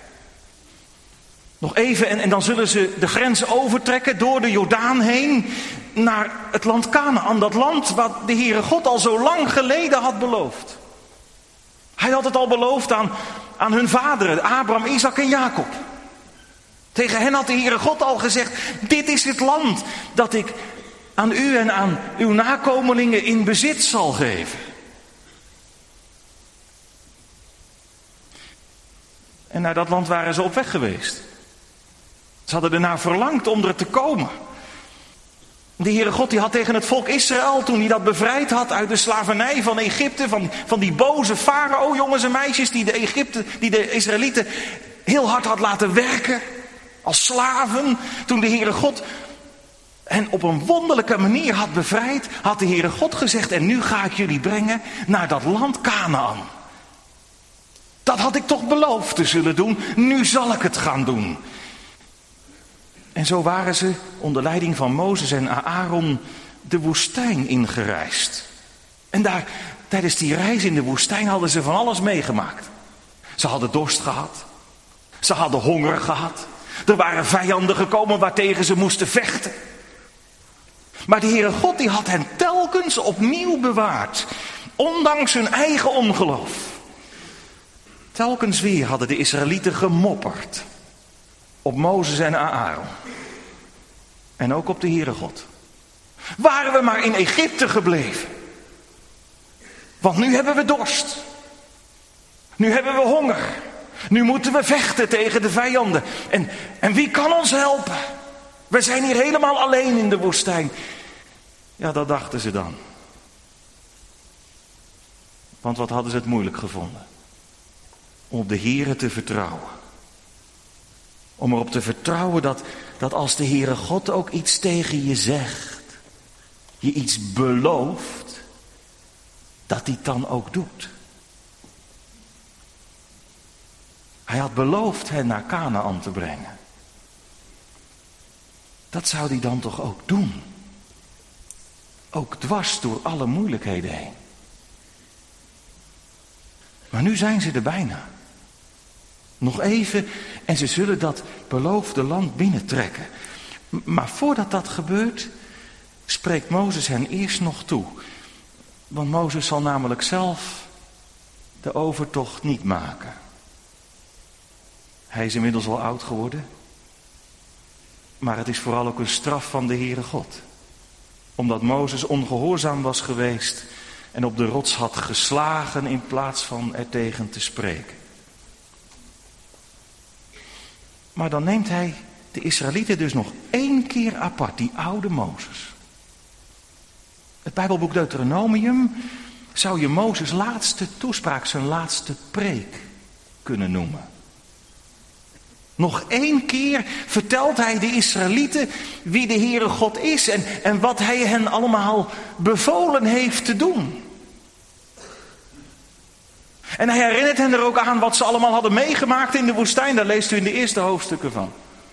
Nog even en dan zullen ze de grens overtrekken door de Jordaan heen naar het land Kanaan. Dat land wat de Heere God al zo lang geleden had beloofd. Hij had het al beloofd aan hun vaderen, Abraham, Isaac en Jacob. Tegen hen had de Heere God al gezegd, dit is het land dat ik aan u en aan uw nakomelingen in bezit zal geven. En naar dat land waren ze op weg geweest. Ze hadden ernaar verlangd om er te komen. De Heere God die had tegen het volk Israël, toen hij dat bevrijd had uit de slavernij van Egypte, van die boze farao, jongens en meisjes, die de Israëlieten heel hard had laten werken, als slaven. Toen de Heere God hen op een wonderlijke manier had bevrijd, had de Heere God gezegd, en nu ga ik jullie brengen naar dat land Kanaan. Dat had ik toch beloofd te zullen doen, nu zal ik het gaan doen. En zo waren ze onder leiding van Mozes en Aaron de woestijn ingereisd. En daar, tijdens die reis in de woestijn hadden ze van alles meegemaakt. Ze hadden dorst gehad. Ze hadden honger gehad. Er waren vijanden gekomen waartegen ze moesten vechten. Maar de Heere God die had hen telkens opnieuw bewaard. Ondanks hun eigen ongeloof. Telkens weer hadden de Israëlieten gemopperd. Op Mozes en Aaron. En ook op de Heere God. Waren we maar in Egypte gebleven. Want nu hebben we dorst. Nu hebben we honger. Nu moeten we vechten tegen de vijanden. En wie kan ons helpen? We zijn hier helemaal alleen in de woestijn. Ja, dat dachten ze dan. Want wat hadden ze het moeilijk gevonden? Om op de Heere te vertrouwen. Om erop te vertrouwen dat als de Heere God ook iets tegen je zegt, je iets belooft, dat hij het dan ook doet. Hij had beloofd hen naar Kanaan te brengen. Dat zou hij dan toch ook doen. Ook dwars door alle moeilijkheden heen. Maar nu zijn ze er bijna. Nog even en ze zullen dat beloofde land binnentrekken. Maar voordat dat gebeurt, spreekt Mozes hen eerst nog toe. Want Mozes zal namelijk zelf de overtocht niet maken. Hij is inmiddels al oud geworden. Maar het is vooral ook een straf van de Heere God. Omdat Mozes ongehoorzaam was geweest en op de rots had geslagen in plaats van er tegen te spreken. Maar dan neemt hij de Israëlieten dus nog 1 keer apart, die oude Mozes. Het Bijbelboek Deuteronomium zou je Mozes' laatste toespraak, zijn laatste preek kunnen noemen. Nog 1 keer vertelt hij de Israëlieten wie de Heere God is en wat hij hen allemaal bevolen heeft te doen. En hij herinnert hen er ook aan wat ze allemaal hadden meegemaakt in de woestijn. Daar leest u in de eerste hoofdstukken van.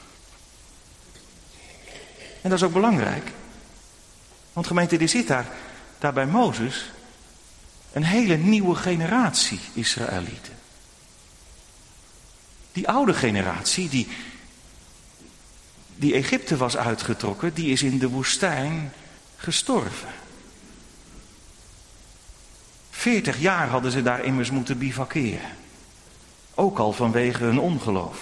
En dat is ook belangrijk. Want gemeente, er zit daar bij Mozes een hele nieuwe generatie Israëlieten. Die oude generatie die Egypte was uitgetrokken, die is in de woestijn gestorven. 40 jaar hadden ze daar immers moeten bivakeren. Ook al vanwege hun ongeloof.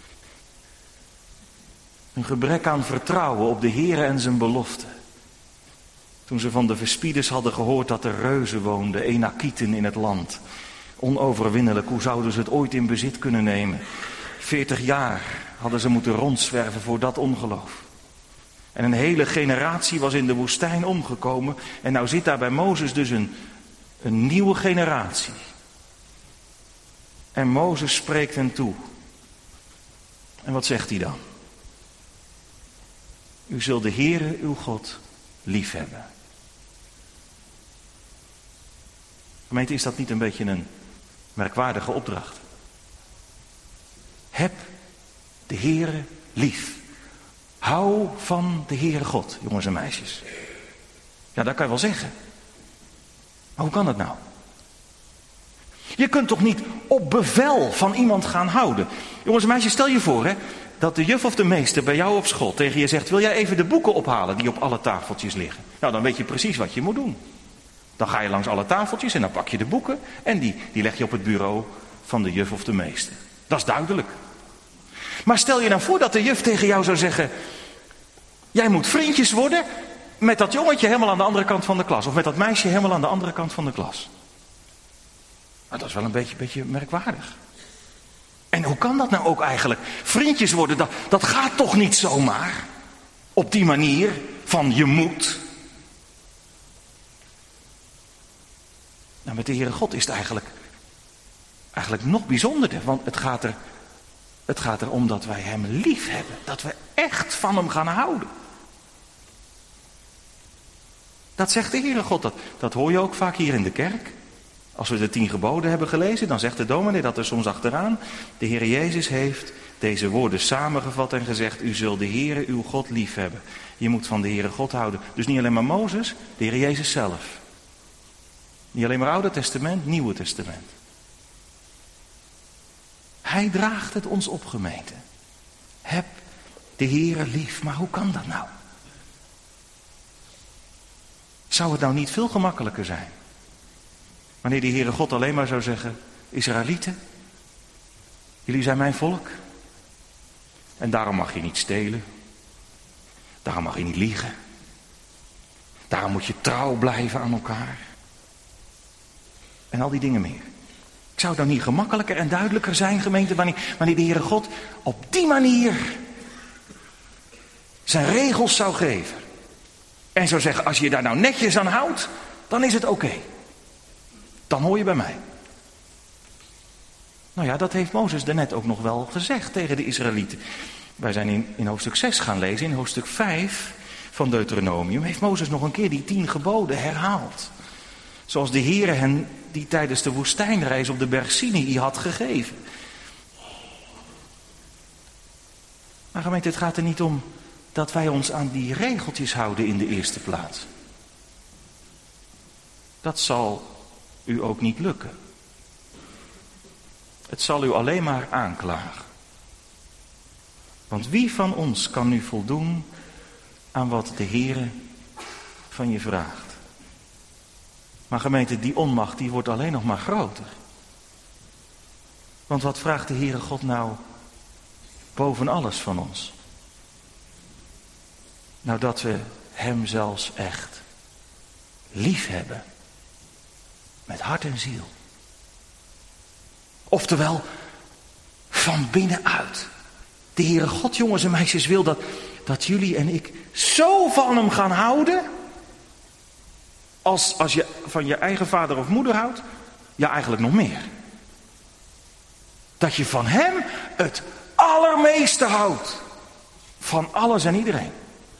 Een gebrek aan vertrouwen op de Heere en zijn belofte. Toen ze van de verspieders hadden gehoord dat er reuzen woonden, Enakieten in het land. Onoverwinnelijk, hoe zouden ze het ooit in bezit kunnen nemen? 40 jaar hadden ze moeten rondzwerven voor dat ongeloof. En een hele generatie was in de woestijn omgekomen. En nou zit daar bij Mozes dus een nieuwe generatie. En Mozes spreekt hen toe. En wat zegt hij dan? U zult de Heere uw God liefhebben. Gemeente, is dat niet een beetje een merkwaardige opdracht? Heb de Heere lief. Hou van de Heere God, jongens en meisjes. Ja, dat kan je wel zeggen. Maar hoe kan dat nou? Je kunt toch niet op bevel van iemand gaan houden? Jongens en meisjes, stel je voor dat de juf of de meester bij jou op school tegen je zegt: wil jij even de boeken ophalen die op alle tafeltjes liggen? Nou, dan weet je precies wat je moet doen. Dan ga je langs alle tafeltjes en dan pak je de boeken en die leg je op het bureau van de juf of de meester. Dat is duidelijk. Maar stel je nou voor dat de juf tegen jou zou zeggen: jij moet vriendjes worden met dat jongetje helemaal aan de andere kant van de klas. Of met dat meisje helemaal aan de andere kant van de klas. Nou, dat is wel een beetje merkwaardig. En hoe kan dat nou ook eigenlijk? Vriendjes worden, dat gaat toch niet zomaar? Op die manier van je moet. Nou, met de Heere God is het eigenlijk nog bijzonderder. Want het gaat erom dat wij hem lief hebben. Dat we echt van hem gaan houden. Dat zegt de Heere God. Dat hoor je ook vaak hier in de kerk. Als we de 10 geboden hebben gelezen, dan zegt de dominee dat er soms achteraan: de Heer Jezus heeft deze woorden samengevat en gezegd: u zult de Heere uw God lief hebben. Je moet van de Heere God houden. Dus niet alleen maar Mozes, de Heer Jezus zelf. Niet alleen maar Oude Testament, Nieuwe Testament. Hij draagt het ons op, gemeente. Heb de Heere lief. Maar hoe kan dat nou? Zou het nou niet veel gemakkelijker zijn wanneer de Heere God alleen maar zou zeggen: Israëlieten, jullie zijn mijn volk. En daarom mag je niet stelen. Daarom mag je niet liegen. Daarom moet je trouw blijven aan elkaar. En al die dingen meer. Zou het nou niet gemakkelijker en duidelijker zijn, gemeente, wanneer de Heere God op die manier zijn regels zou geven. En zou zeggen: als je daar nou netjes aan houdt, dan is het oké. Dan hoor je bij mij. Nou ja, dat heeft Mozes daarnet ook nog wel gezegd tegen de Israëlieten. Wij zijn in hoofdstuk 6 gaan lezen. In hoofdstuk 5 van Deuteronomium heeft Mozes nog een keer die 10 geboden herhaald. Zoals de Heere hen die tijdens de woestijnreis op de berg Sinai had gegeven. Maar gemeente, het gaat er niet om dat wij ons aan die regeltjes houden in de eerste plaats. Dat zal u ook niet lukken. Het zal u alleen maar aanklagen. Want wie van ons kan nu voldoen aan wat de Heere van je vraagt? Maar gemeente, die onmacht die wordt alleen nog maar groter. Want wat vraagt de Heere God nou boven alles van ons? Nou, dat we hem zelfs echt lief hebben. Met hart en ziel. Oftewel, van binnenuit. De Heere God, jongens en meisjes, wil dat jullie en ik zo van hem gaan houden. Als je van je eigen vader of moeder houdt. Ja, eigenlijk nog meer. Dat je van hem het allermeeste houdt. Van alles en iedereen.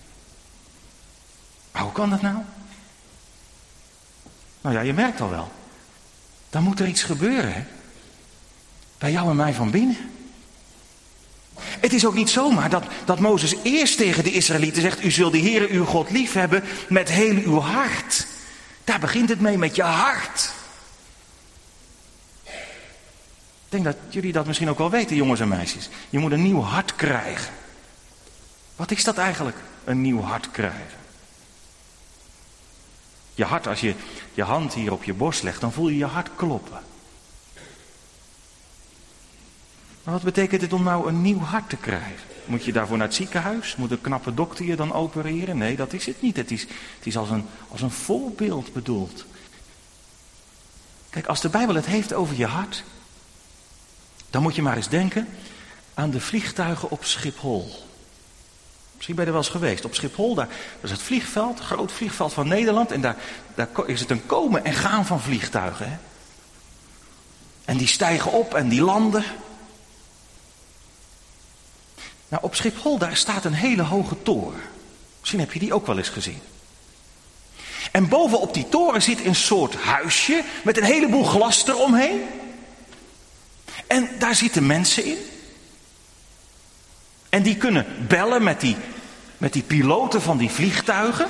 Maar hoe kan dat nou? Nou ja, je merkt al wel. Dan moet er iets gebeuren, hè? Bij jou en mij van binnen. Het is ook niet zomaar dat Mozes eerst tegen de Israëlieten zegt: u zult de Heere uw God lief hebben met heel uw hart. Daar begint het mee, met je hart. Ik denk dat jullie dat misschien ook wel weten, jongens en meisjes. Je moet een nieuw hart krijgen. Wat is dat eigenlijk, een nieuw hart krijgen? Je hart, als je je hand hier op je borst legt, dan voel je je hart kloppen. Maar wat betekent het om nou een nieuw hart te krijgen? Moet je daarvoor naar het ziekenhuis? Moet een knappe dokter je dan opereren? Nee, dat is het niet. Het is als een voorbeeld bedoeld. Kijk, als de Bijbel het heeft over je hart, dan moet je maar eens denken aan de vliegtuigen op Schiphol. Misschien ben je er wel eens geweest. Op Schiphol, daar is het vliegveld, het groot vliegveld van Nederland. En daar is het een komen en gaan van vliegtuigen. Hè? En die stijgen op en die landen. Nou, op Schiphol, daar staat een hele hoge toren. Misschien heb je die ook wel eens gezien. En bovenop die toren zit een soort huisje met een heleboel glas eromheen. En daar zitten mensen in. En die kunnen bellen met die piloten van die vliegtuigen.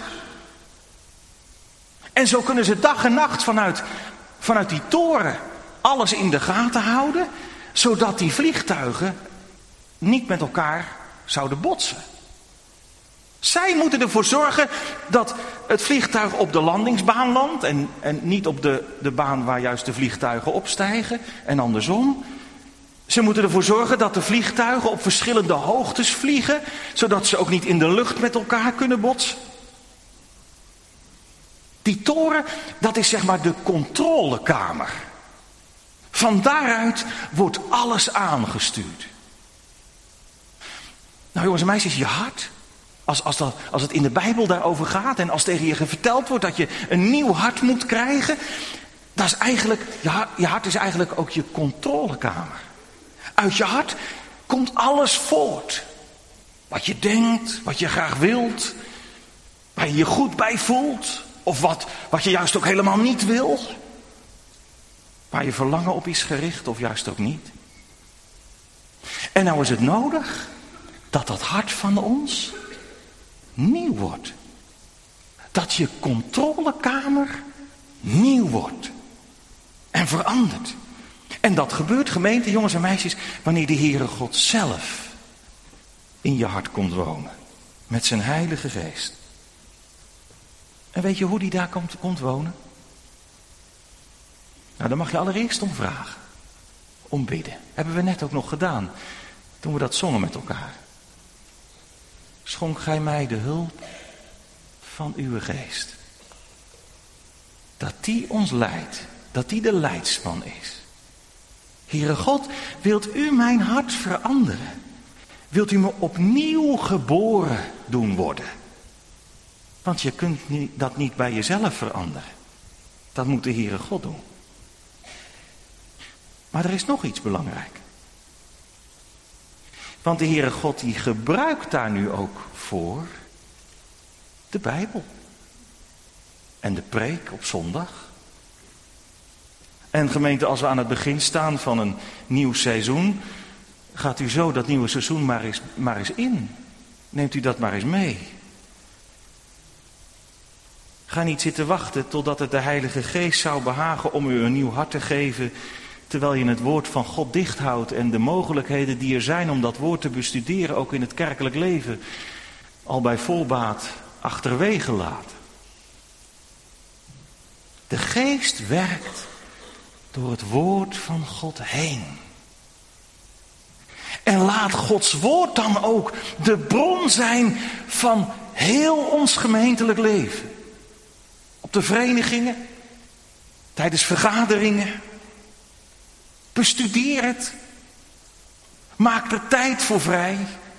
En zo kunnen ze dag en nacht vanuit die toren alles in de gaten houden. Zodat die vliegtuigen niet met elkaar zouden botsen. Zij moeten ervoor zorgen dat het vliegtuig op de landingsbaan landt. En niet op de baan waar juist de vliegtuigen opstijgen. En andersom. Ze moeten ervoor zorgen dat de vliegtuigen op verschillende hoogtes vliegen, zodat ze ook niet in de lucht met elkaar kunnen botsen. Die toren, dat is zeg maar de controlekamer. Van daaruit wordt alles aangestuurd. Nou jongens en meisjes, je hart, als het in de Bijbel daarover gaat en als tegen je verteld wordt dat je een nieuw hart moet krijgen, dat is eigenlijk, je hart is eigenlijk ook je controlekamer. Uit je hart komt alles voort. Wat je denkt, wat je graag wilt, waar je je goed bij voelt, of wat je juist ook helemaal niet wil. Waar je verlangen op is gericht of juist ook niet. En nou is het nodig dat dat hart van ons nieuw wordt. Dat je controlekamer nieuw wordt. En verandert. En dat gebeurt, gemeente, jongens en meisjes, wanneer de Heere God zelf in je hart komt wonen. Met zijn Heilige Geest. En weet je hoe die daar komt wonen? Nou, daar mag je allereerst om vragen. Om bidden. Hebben we net ook nog gedaan. Toen we dat zongen met elkaar. Schonk gij mij de hulp van uw geest. Dat die ons leidt. Dat die de leidsman is. Heere God, wilt u mijn hart veranderen? Wilt u me opnieuw geboren doen worden? Want je kunt dat niet bij jezelf veranderen. Dat moet de Heere God doen. Maar er is nog iets belangrijk. Want de Heere God die gebruikt daar nu ook voor de Bijbel. En de preek op zondag. En gemeente, als we aan het begin staan van een nieuw seizoen, gaat u zo dat nieuwe seizoen maar eens in. Neemt u dat maar eens mee. Ga niet zitten wachten totdat het de Heilige Geest zou behagen om u een nieuw hart te geven, terwijl je het woord van God dichthoudt en de mogelijkheden die er zijn om dat woord te bestuderen, ook in het kerkelijk leven, al bij volbaat achterwege laat. De Geest werkt door het woord van God heen. En laat Gods woord dan ook de bron zijn van heel ons gemeentelijk leven. Op de verenigingen, tijdens vergaderingen. Bestudeer het. Maak er tijd voor vrij.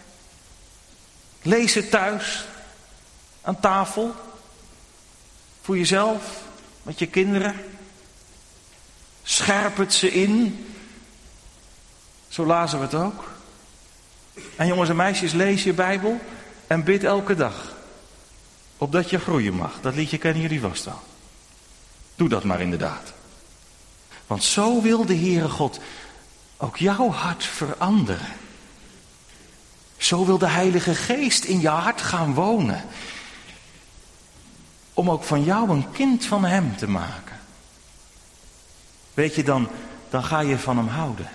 Lees het thuis, aan tafel, voor jezelf, met je kinderen. Scherp het ze in. Zo lazen we het ook. En jongens en meisjes, lees je Bijbel en bid elke dag. Opdat je groeien mag. Dat liedje kennen jullie vast al. Doe dat maar inderdaad. Want zo wil de Heere God ook jouw hart veranderen. Zo wil de Heilige Geest in je hart gaan wonen. Om ook van jou een kind van Hem te maken. Weet je, dan ga je van Hem houden.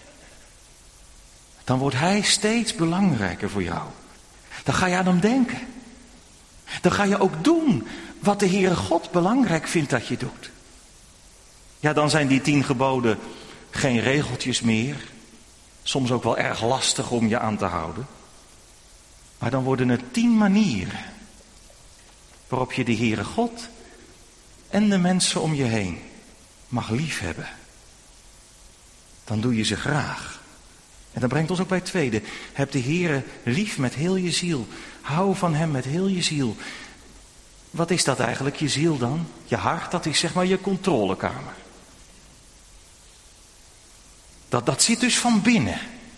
Dan wordt Hij steeds belangrijker voor jou. Dan ga je aan Hem denken. Dan ga je ook doen wat de Heere God belangrijk vindt dat je doet. Ja, dan zijn die 10 geboden geen regeltjes meer. Soms ook wel erg lastig om je aan te houden. Maar dan worden het 10 manieren waarop je de Heere God en de mensen om je heen mag liefhebben. Dan doe je ze graag. En dat brengt ons ook bij het tweede. Heb de Heere lief met heel je ziel. Hou van Hem met heel je ziel. Wat is dat eigenlijk, je ziel dan? Je hart, dat is zeg maar je controlekamer. Dat zit dus van binnen.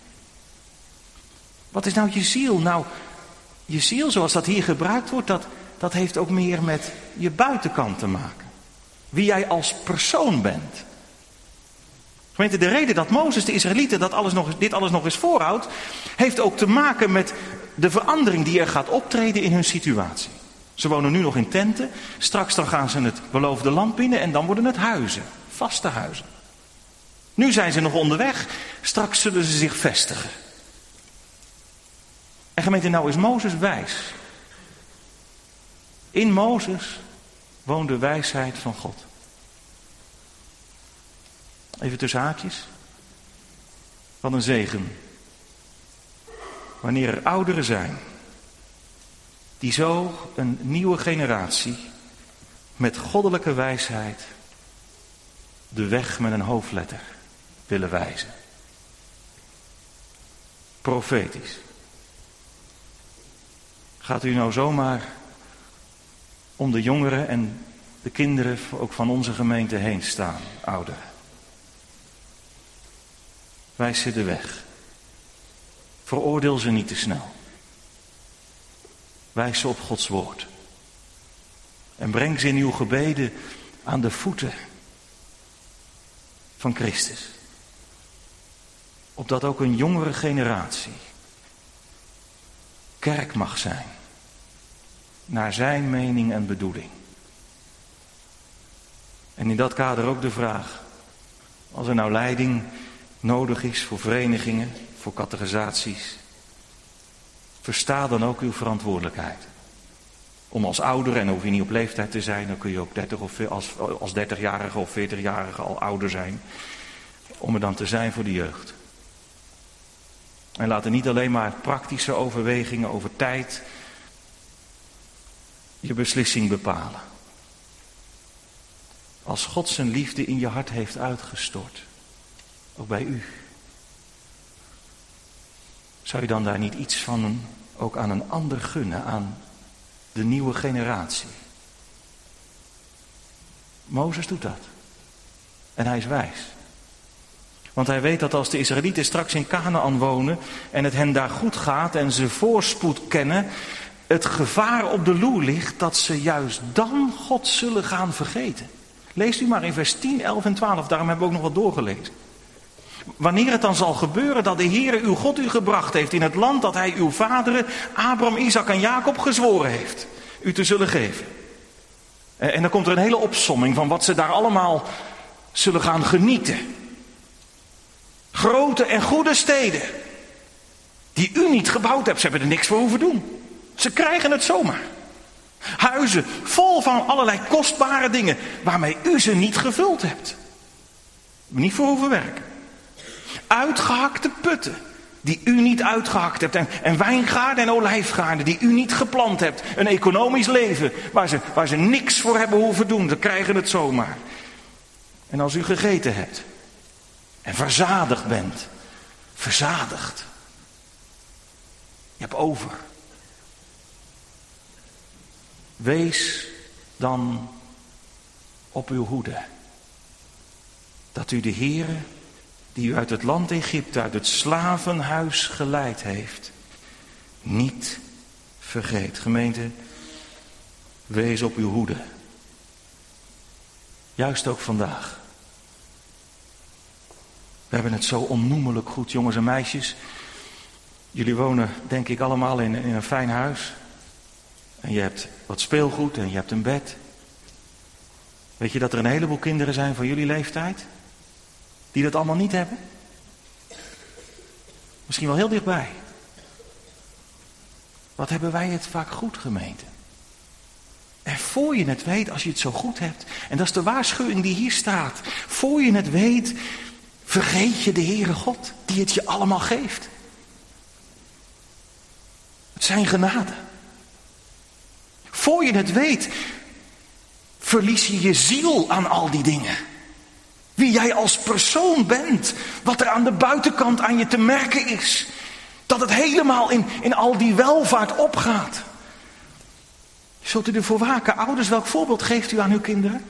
Wat is nou je ziel? Nou, je ziel zoals dat hier gebruikt wordt, dat heeft ook meer met je buitenkant te maken. Wie jij als persoon bent. Gemeente, de reden dat Mozes de Israëlieten dit alles nog eens voorhoudt, heeft ook te maken met de verandering die er gaat optreden in hun situatie. Ze wonen nu nog in tenten, straks dan gaan ze het beloofde land binnen en dan worden het huizen, vaste huizen. Nu zijn ze nog onderweg, straks zullen ze zich vestigen. En gemeente, nou is Mozes wijs. In Mozes woont de wijsheid van God. Even tussen haakjes. Wat een zegen. Wanneer er ouderen zijn die zo een nieuwe generatie met goddelijke wijsheid de weg met een hoofdletter willen wijzen. Profetisch. Gaat u nou zomaar om de jongeren en de kinderen ook van onze gemeente heen staan, ouderen? Wijs ze de weg. Veroordeel ze niet te snel. Wijs ze op Gods woord. En breng ze in uw gebeden aan de voeten van Christus. Opdat ook een jongere generatie kerk mag zijn. Naar zijn mening en bedoeling. En in dat kader ook de vraag. Als er nou leiding nodig is voor verenigingen, voor catechisaties. Versta dan ook uw verantwoordelijkheid. Om als ouder, en hoef je niet op leeftijd te zijn, dan kun je ook 30 of als 30-jarige of 40-jarige al ouder zijn. Om er dan te zijn voor de jeugd. En laat er niet alleen maar praktische overwegingen over tijd je beslissing bepalen. Als God zijn liefde in je hart heeft uitgestort, ook bij u, zou je dan daar niet iets van ook aan een ander gunnen, aan de nieuwe generatie? Mozes doet dat. En hij is wijs. Want hij weet dat als de Israëlieten straks in Kanaan wonen en het hen daar goed gaat en ze voorspoed kennen, het gevaar op de loer ligt dat ze juist dan God zullen gaan vergeten. Leest u maar in vers 10, 11 en 12, daarom hebben we ook nog wat doorgelezen. Wanneer het dan zal gebeuren dat de Heere uw God u gebracht heeft in het land dat hij uw vaderen, Abraham, Isaac en Jacob gezworen heeft, u te zullen geven. En dan komt er een hele opsomming van wat ze daar allemaal zullen gaan genieten. Grote en goede steden, die u niet gebouwd hebt, ze hebben er niks voor hoeven doen. Ze krijgen het zomaar. Huizen vol van allerlei kostbare dingen, waarmee u ze niet gevuld hebt. Niet voor hoeven werken. Uitgehakte putten, die u niet uitgehakt hebt. En wijngaarden en olijfgaarden, die u niet geplant hebt. Een economisch leven, waar ze niks voor hebben hoeven doen. Ze krijgen het zomaar. En als u gegeten hebt en verzadigd bent, verzadigd. Je hebt over. Wees dan op uw hoede. Dat u de Heere, die u uit het land Egypte, uit het slavenhuis geleid heeft, niet vergeet. Gemeente, wees op uw hoede. Juist ook vandaag. We hebben het zo onnoemelijk goed, jongens en meisjes. Jullie wonen, denk ik, allemaal in een fijn huis. En je hebt wat speelgoed en je hebt een bed. Weet je dat er een heleboel kinderen zijn van jullie leeftijd die dat allemaal niet hebben? Misschien wel heel dichtbij. Wat hebben wij het vaak goed, gemeente? En voor je het weet, als je het zo goed hebt, en dat is de waarschuwing die hier staat, voor je het weet, vergeet je de Heere God die het je allemaal geeft. Het zijn genade. Voor je het weet, verlies je je ziel aan al die dingen. Wie jij als persoon bent. Wat er aan de buitenkant aan je te merken is. Dat het helemaal in al die welvaart opgaat. Zult u ervoor waken? Ouders, welk voorbeeld geeft u aan uw kinderen?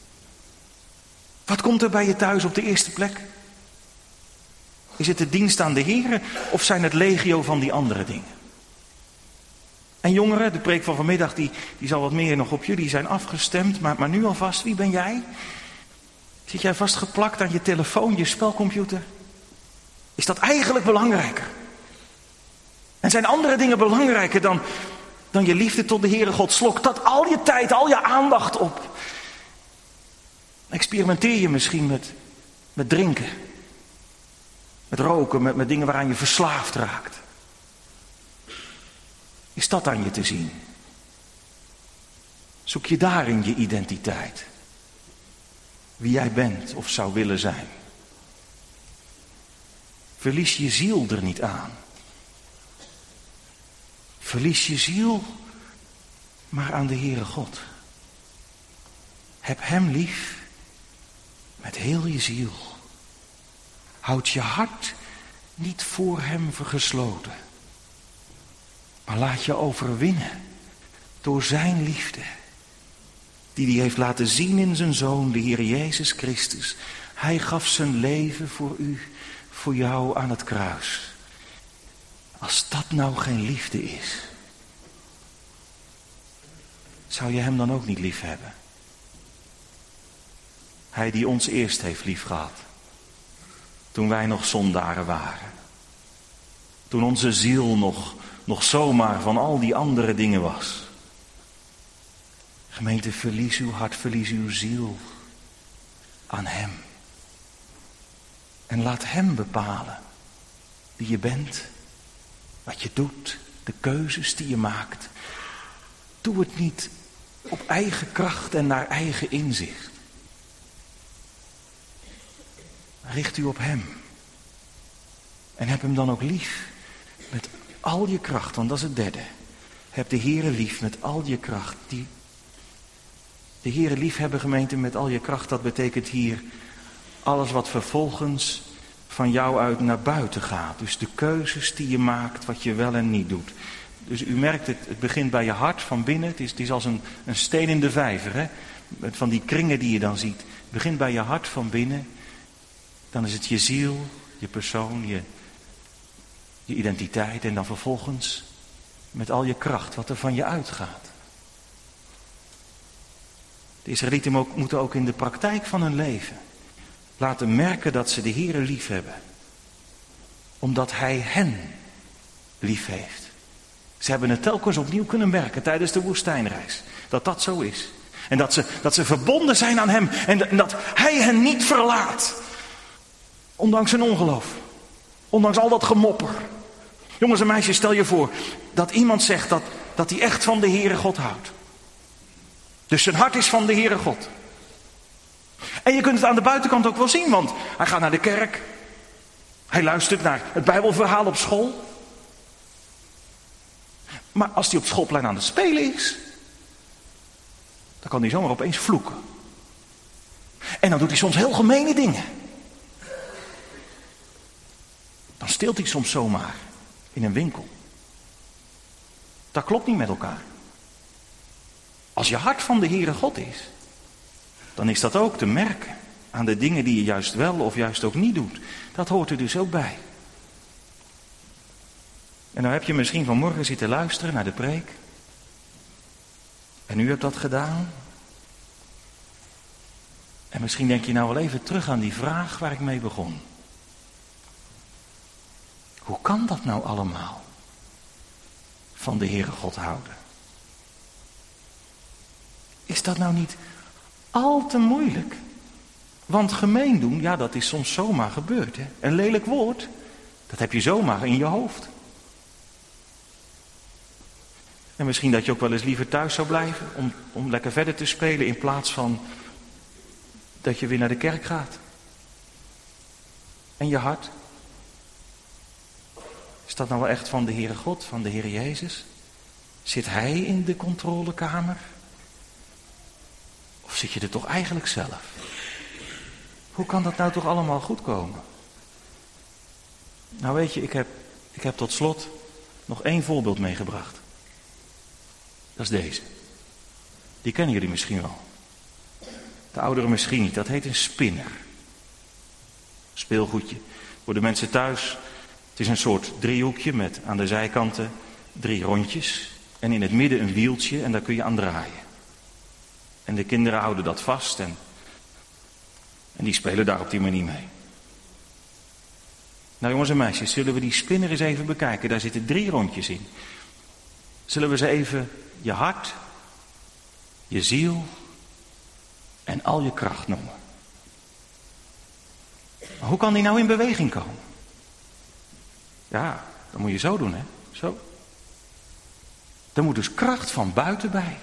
Wat komt er bij je thuis op de eerste plek? Is het de dienst aan de Heere of zijn het legio van die andere dingen? En jongeren, de preek van vanmiddag die zal wat meer nog op jullie zijn afgestemd. Maar nu alvast, wie ben jij? Zit jij vastgeplakt aan je telefoon, je spelcomputer? Is dat eigenlijk belangrijker? En zijn andere dingen belangrijker dan je liefde tot de Heere God? Slokt dat al je tijd, al je aandacht op? Experimenteer je misschien met drinken. Met roken, met dingen waaraan je verslaafd raakt. Is dat aan je te zien? Zoek je daarin je identiteit? Wie jij bent of zou willen zijn? Verlies je ziel er niet aan. Verlies je ziel maar aan de Heere God. Heb hem lief met heel je ziel. Houd je hart niet voor hem gesloten. Maar laat je overwinnen door zijn liefde. Die hij heeft laten zien in zijn Zoon, de Heer Jezus Christus. Hij gaf zijn leven voor u, voor jou aan het kruis. Als dat nou geen liefde is, zou je hem dan ook niet lief hebben? Hij die ons eerst heeft lief gehad. Toen wij nog zondaren waren. Toen onze ziel nog zomaar van al die andere dingen was. Gemeente, verlies uw hart, verlies uw ziel aan hem. En laat hem bepalen wie je bent, wat je doet, de keuzes die je maakt. Doe het niet op eigen kracht en naar eigen inzicht. Richt u op hem. En heb hem dan ook lief met al je kracht, want dat is het derde. Heb de Heere lief met al je kracht. De Heere lief hebben, gemeente, met al je kracht, dat betekent hier alles wat vervolgens van jou uit naar buiten gaat. Dus de keuzes die je maakt, wat je wel en niet doet. Dus u merkt het begint bij je hart van binnen. Het is als een steen in de vijver, hè? Van die kringen die je dan ziet. Het begint bij je hart van binnen. Dan is het je ziel, je persoon, je identiteit. En dan vervolgens met al je kracht, wat er van je uitgaat. De Israëlieten moeten ook in de praktijk van hun leven laten merken dat ze de Heere lief hebben. Omdat hij hen lief heeft. Ze hebben het telkens opnieuw kunnen merken tijdens de woestijnreis. Dat dat zo is. En dat ze verbonden zijn aan hem. En dat hij hen niet verlaat. Ondanks hun ongeloof. Ondanks al dat gemopper. Jongens en meisjes, stel je voor dat iemand zegt dat hij echt van de Heere God houdt. Dus zijn hart is van de Heere God. En je kunt het aan de buitenkant ook wel zien, want hij gaat naar de kerk. Hij luistert naar het Bijbelverhaal op school. Maar als hij op het schoolplein aan het spelen is, dan kan hij zomaar opeens vloeken. En dan doet hij soms heel gemene dingen. Dan steelt hij soms zomaar in een winkel. Dat klopt niet met elkaar. Als je hart van de Heere God is, dan is dat ook te merken aan de dingen die je juist wel of juist ook niet doet. Dat hoort er dus ook bij. En nou heb je misschien vanmorgen zitten luisteren naar de preek. En u hebt dat gedaan. En misschien denk je nou wel even terug aan die vraag waar ik mee begon. Hoe kan dat nou allemaal? Van de Heere God houden. Is dat nou niet al te moeilijk? Want gemeen doen, ja, dat is soms zomaar gebeurd. Hè? Een lelijk woord, dat heb je zomaar in je hoofd. En misschien dat je ook wel eens liever thuis zou blijven om lekker verder te spelen in plaats van dat je weer naar de kerk gaat. En je hart? Is dat nou wel echt van de Heere God, van de Heer Jezus? Zit Hij in de controlekamer? Of zit je er toch eigenlijk zelf? Hoe kan dat nou toch allemaal goed komen? Nou weet je, ik heb tot slot nog 1 voorbeeld meegebracht. Dat is deze. Die kennen jullie misschien wel. De ouderen misschien niet. Dat heet een spinner. Speelgoedje. Voor de mensen thuis. Het is een soort driehoekje met aan de zijkanten 3 rondjes. En in het midden een wieltje en daar kun je aan draaien. En de kinderen houden dat vast en die spelen daar op die manier mee. Nou jongens en meisjes, zullen we die spinner eens even bekijken. Daar zitten 3 rondjes in. Zullen we ze even je hart, je ziel en al je kracht noemen. Maar hoe kan die nou in beweging komen? Ja, dat moet je zo doen, hè. Zo. Er moet dus kracht van buiten bij.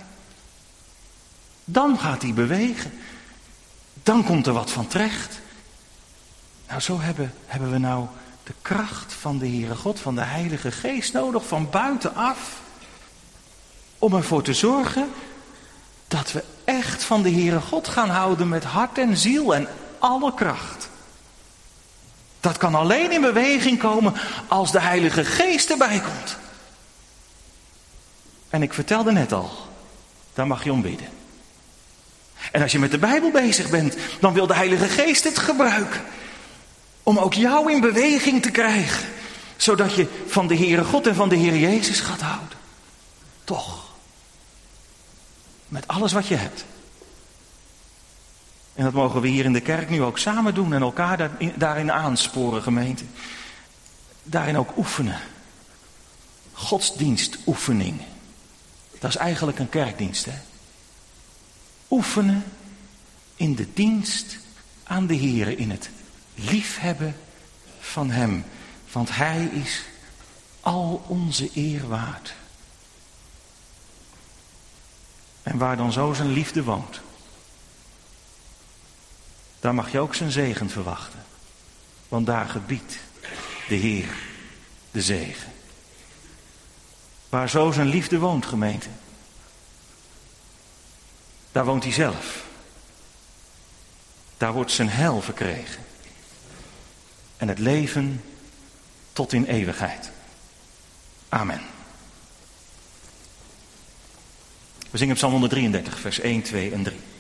Dan gaat hij bewegen. Dan komt er wat van terecht. Nou, zo hebben we nou de kracht van de Heere God, van de Heilige Geest nodig van buitenaf. Om ervoor te zorgen dat we echt van de Heere God gaan houden met hart en ziel en alle kracht. Dat kan alleen in beweging komen als de Heilige Geest erbij komt. En ik vertelde net al, daar mag je om bidden. En als je met de Bijbel bezig bent, dan wil de Heilige Geest het gebruiken. Om ook jou in beweging te krijgen. Zodat je van de Heere God en van de Heer Jezus gaat houden. Toch. Met alles wat je hebt. En dat mogen we hier in de kerk nu ook samen doen en elkaar daarin aansporen, gemeente. Daarin ook oefenen. Godsdienstoefening. Dat is eigenlijk een kerkdienst, hè. Oefenen in de dienst aan de Heer, in het liefhebben van Hem. Want Hij is al onze eer waard. En waar dan zo zijn liefde woont, daar mag je ook zijn zegen verwachten. Want daar gebiedt de Heer de zegen. Waar zo zijn liefde woont, gemeente, daar woont hij zelf. Daar wordt zijn heil verkregen. En het leven tot in eeuwigheid. Amen. We zingen Psalm 133, vers 1, 2 en 3.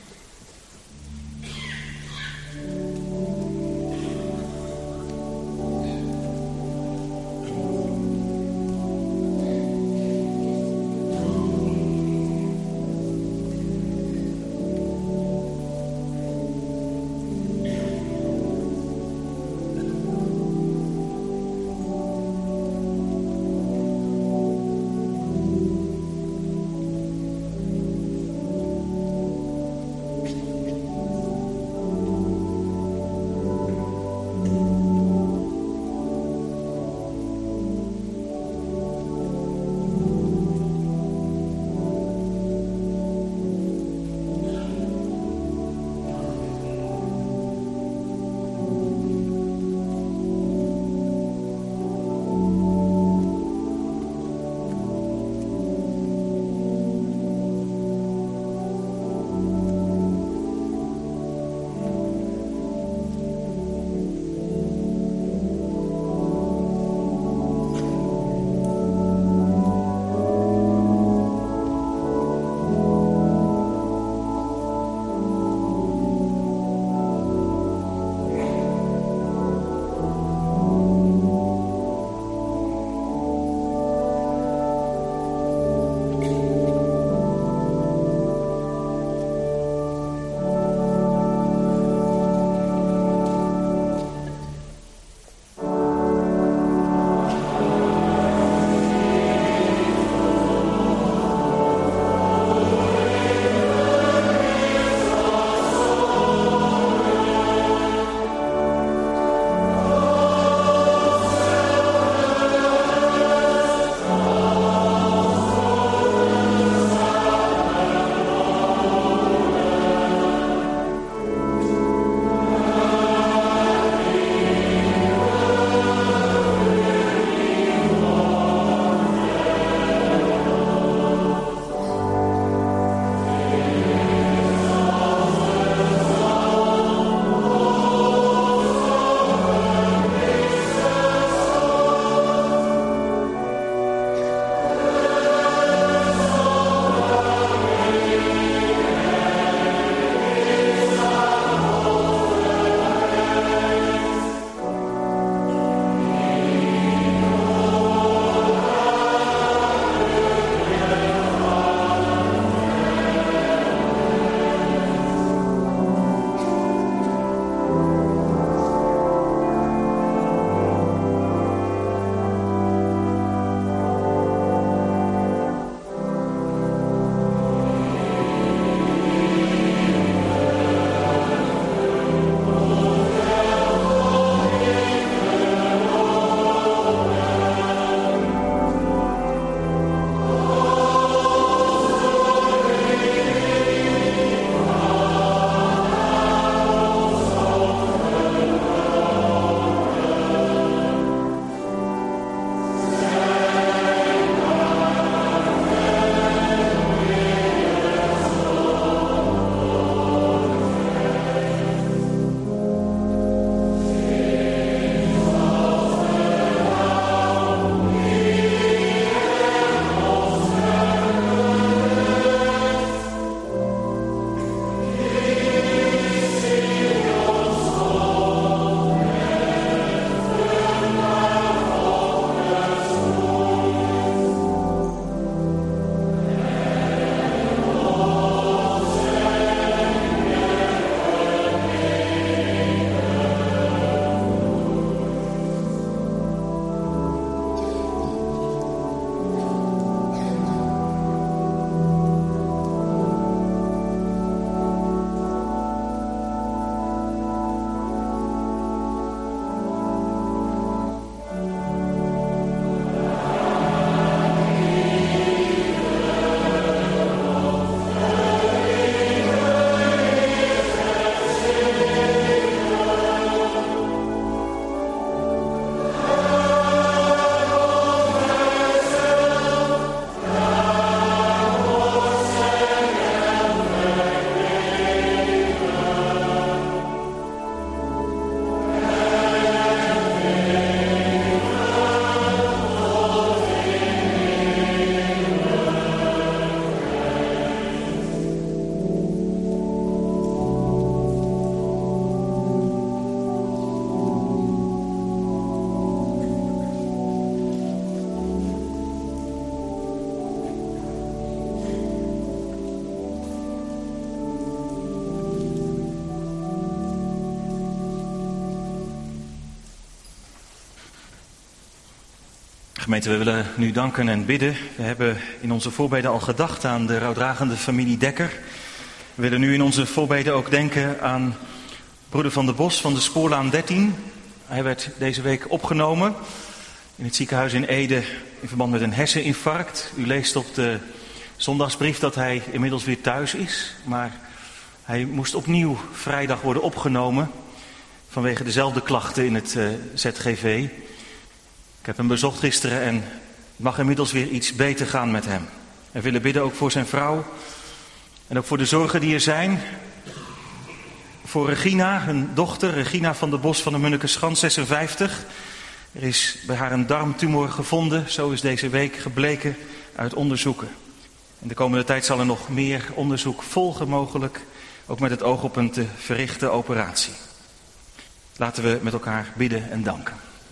Gemeente, we willen nu danken en bidden. We hebben in onze voorbeden al gedacht aan de rouwdragende familie Dekker. We willen nu in onze voorbeden ook denken aan broeder Van der Bos van de Spoorlaan 13. Hij werd deze week opgenomen in het ziekenhuis in Ede in verband met een herseninfarct. U leest op de zondagsbrief dat hij inmiddels weer thuis is. Maar hij moest opnieuw vrijdag worden opgenomen vanwege dezelfde klachten in het ZGV. Ik heb hem bezocht gisteren en het mag inmiddels weer iets beter gaan met hem. We willen bidden ook voor zijn vrouw en ook voor de zorgen die er zijn. Voor Regina, hun dochter, Regina van der Bos van de Munnekenschans, 56. Er is bij haar een darmtumor gevonden, zo is deze week gebleken uit onderzoeken. En de komende tijd zal er nog meer onderzoek volgen mogelijk, ook met het oog op een te verrichten operatie. Laten we met elkaar bidden en danken.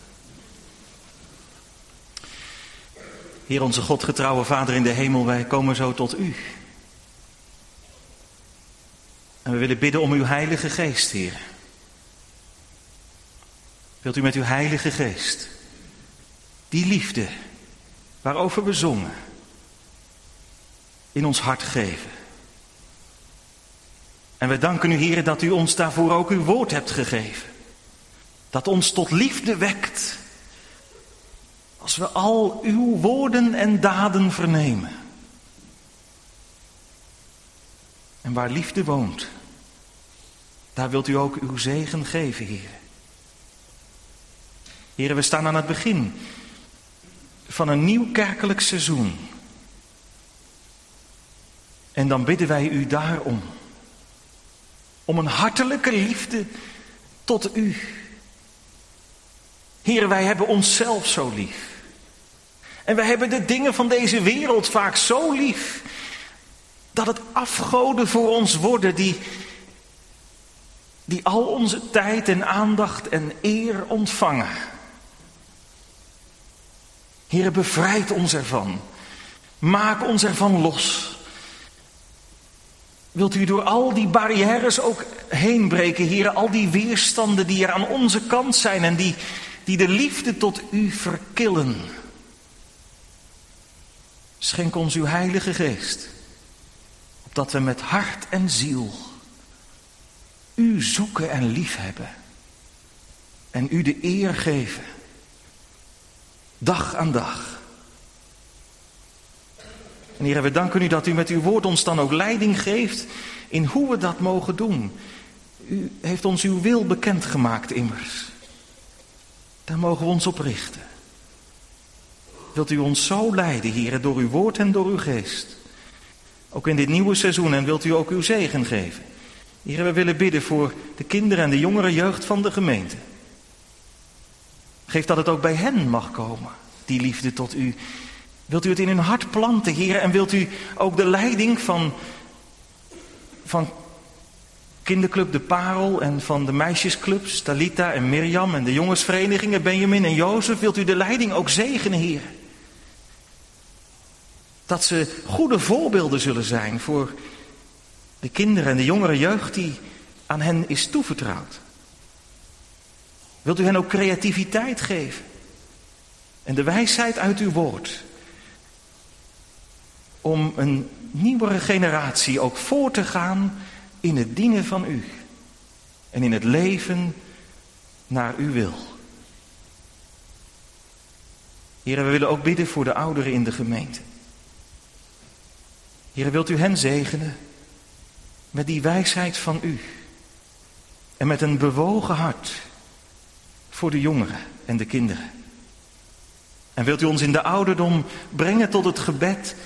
Heer onze God, getrouwe Vader in de hemel, wij komen zo tot u. En we willen bidden om uw Heilige Geest, Heer. Wilt u met uw Heilige Geest die liefde waarover we zongen in ons hart geven. En we danken u, Heer, dat u ons daarvoor ook uw woord hebt gegeven. Dat ons tot liefde wekt. Als we al uw woorden en daden vernemen. En waar liefde woont, daar wilt u ook uw zegen geven, Heer. Heer, we staan aan het begin van een nieuw kerkelijk seizoen. En dan bidden wij u daarom. Om een hartelijke liefde tot u. Heer, wij hebben onszelf zo lief. En wij hebben de dingen van deze wereld vaak zo lief, dat het afgoden voor ons worden die al onze tijd en aandacht en eer ontvangen. Heer, bevrijd ons ervan. Maak ons ervan los. Wilt u door al die barrières ook heen breken, Heer, al die weerstanden die er aan onze kant zijn en die de liefde tot u verkillen. Schenk ons uw Heilige Geest, opdat we met hart en ziel u zoeken en liefhebben en u de eer geven, dag aan dag. En Heer, we danken u dat u met uw woord ons dan ook leiding geeft in hoe we dat mogen doen. U heeft ons uw wil bekendgemaakt immers. Daar mogen we ons op richten. Wilt u ons zo leiden, Heer, door uw woord en door uw geest. Ook in dit nieuwe seizoen, en wilt u ook uw zegen geven. Heer, we willen bidden voor de kinderen en de jongere jeugd van de gemeente. Geef dat het ook bij hen mag komen, die liefde tot u. Wilt u het in hun hart planten, Heer, en wilt u ook de leiding van kinderclub De Parel en van de meisjesclubs Talita en Mirjam en de jongensverenigingen Benjamin en Jozef, wilt u de leiding ook zegenen, Heer. Dat ze goede voorbeelden zullen zijn voor de kinderen en de jongere jeugd die aan hen is toevertrouwd. Wilt u hen ook creativiteit geven en de wijsheid uit uw woord, om een nieuwere generatie ook voor te gaan in het dienen van u en in het leven naar uw wil. Heer, we willen ook bidden voor de ouderen in de gemeente. Heer, wilt u hen zegenen met die wijsheid van u en met een bewogen hart voor de jongeren en de kinderen. En wilt u ons in de ouderdom brengen tot het gebed,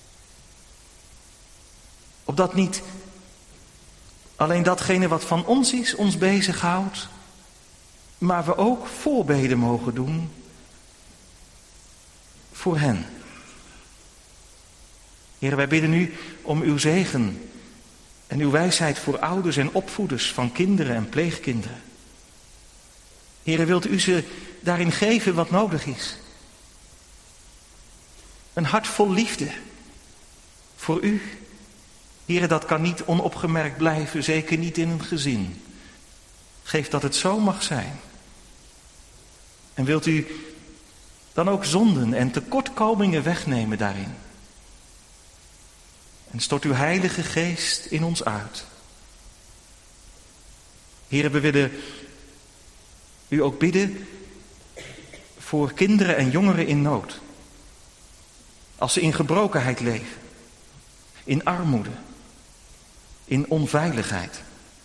opdat niet alleen datgene wat van ons is, ons bezighoudt, maar we ook voorbeden mogen doen voor hen. Heer, wij bidden u om uw zegen en uw wijsheid voor ouders en opvoeders van kinderen en pleegkinderen. Heer, wilt u ze daarin geven wat nodig is? Een hart vol liefde voor u. Heer, dat kan niet onopgemerkt blijven, zeker niet in een gezin. Geef dat het zo mag zijn. En wilt u dan ook zonden en tekortkomingen wegnemen daarin. En stort uw Heilige Geest in ons uit. Heere, we willen u ook bidden voor kinderen en jongeren in nood. Als ze in gebrokenheid leven, in armoede, in onveiligheid.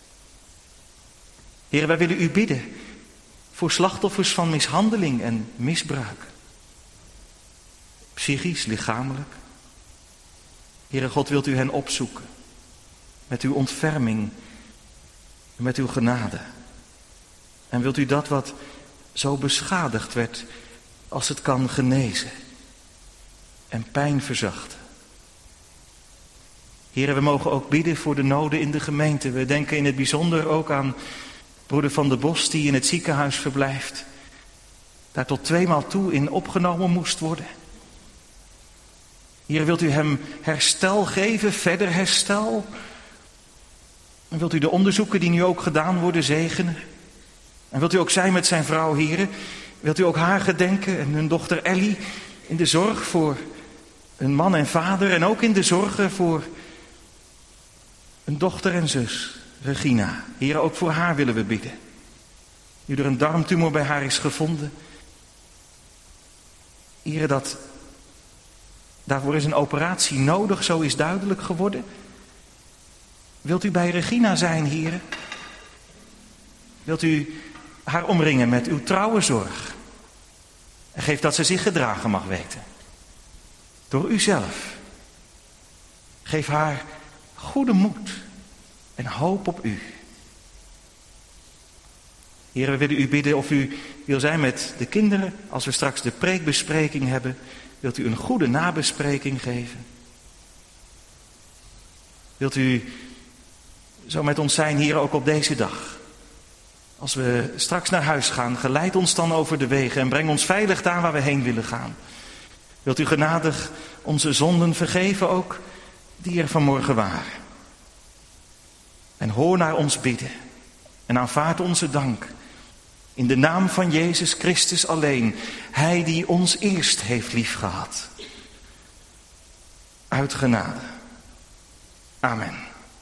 Heere, wij willen u bidden voor slachtoffers van mishandeling en misbruik. Psychisch, lichamelijk. Heere God, wilt u hen opzoeken met uw ontferming en met uw genade. En wilt u dat wat zo beschadigd werd, als het kan, genezen en pijn verzachten. Heere, we mogen ook bidden voor de noden in de gemeente. We denken in het bijzonder ook aan broeder Van der Bos die in het ziekenhuis verblijft. Daar tot 2 maal toe in opgenomen moest worden. Heere, wilt u hem herstel geven, verder herstel? En wilt u de onderzoeken die nu ook gedaan worden zegenen? En wilt u ook zijn met zijn vrouw, Heere? Wilt u ook haar gedenken en hun dochter Ellie in de zorg voor hun man en vader en ook in de zorgen voor een dochter en zus, Regina. Heere, ook voor haar willen we bidden. Nu er een darmtumor bij haar is gevonden. Heere, daarvoor is een operatie nodig, zo is duidelijk geworden. Wilt u bij Regina zijn, Heere? Wilt u haar omringen met uw trouwe zorg? En geef dat ze zich gedragen mag weten. Door uzelf. Geef haar goede moed en hoop op u. Heer, we willen u bidden of u wil zijn met de kinderen. Als we straks de preekbespreking hebben, wilt u een goede nabespreking geven. Wilt u zo met ons zijn hier ook op deze dag. Als we straks naar huis gaan, geleid ons dan over de wegen en breng ons veilig daar waar we heen willen gaan. Wilt u genadig onze zonden vergeven ook, die er vanmorgen waren. En hoor naar ons bidden en aanvaard onze dank. In de naam van Jezus Christus alleen, Hij die ons eerst heeft liefgehad. Uit genade. Amen.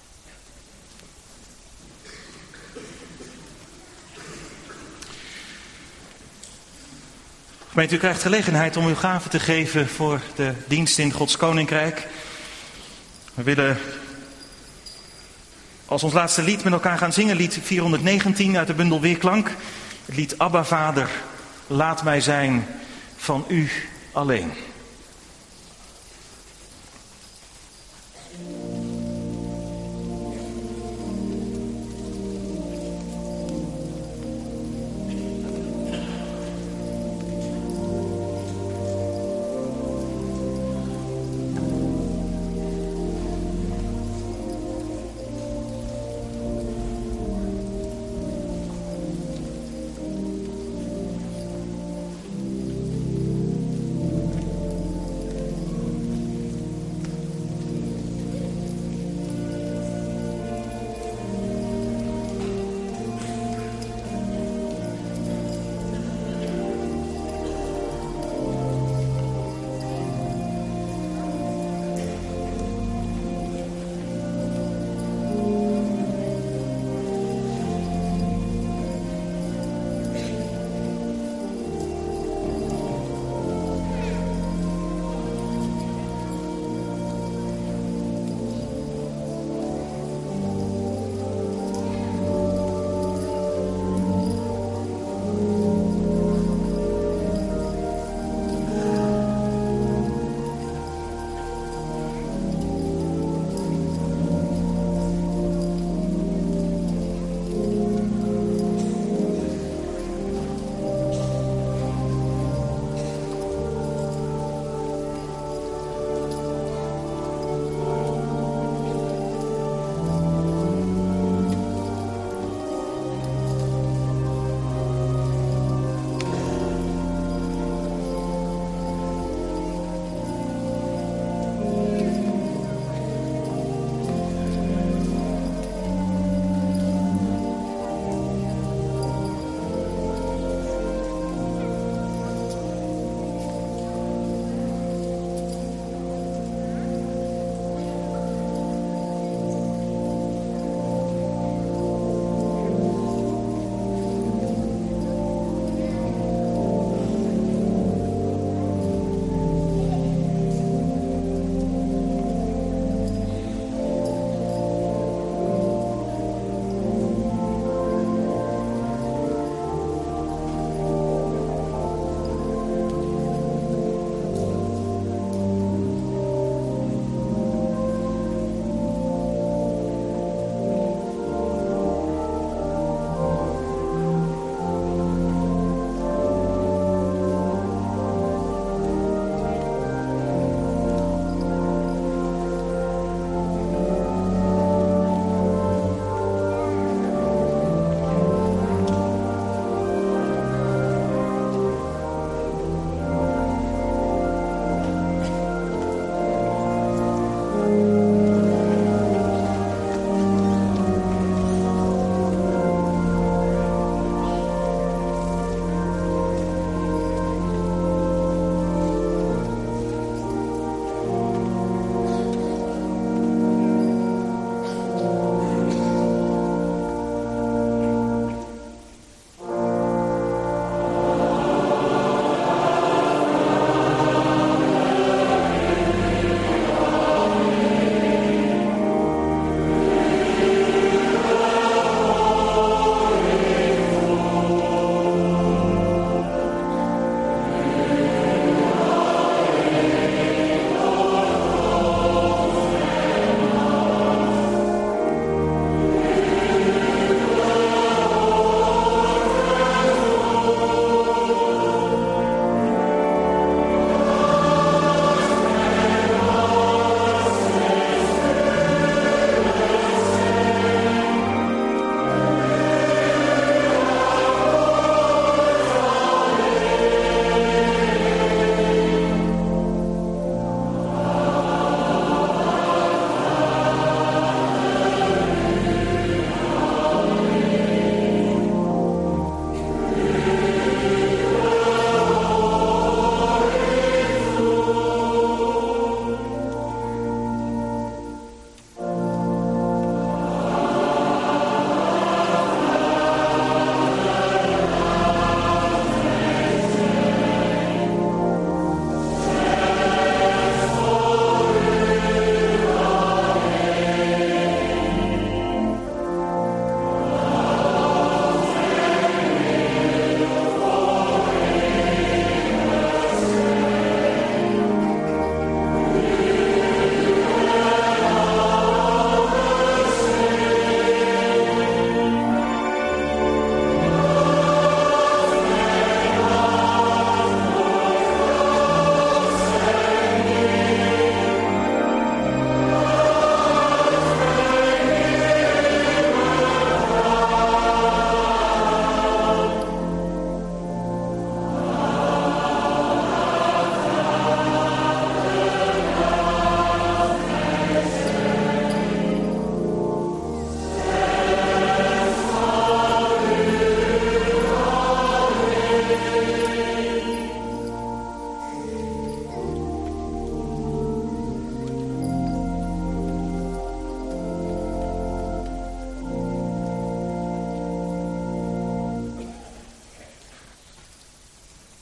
Gemeente, u krijgt gelegenheid om uw gave te geven voor de dienst in Gods Koninkrijk. We willen als ons laatste lied met elkaar gaan zingen, lied 419 uit de bundel Weerklank. Het lied Abba Vader, laat mij zijn van u alleen.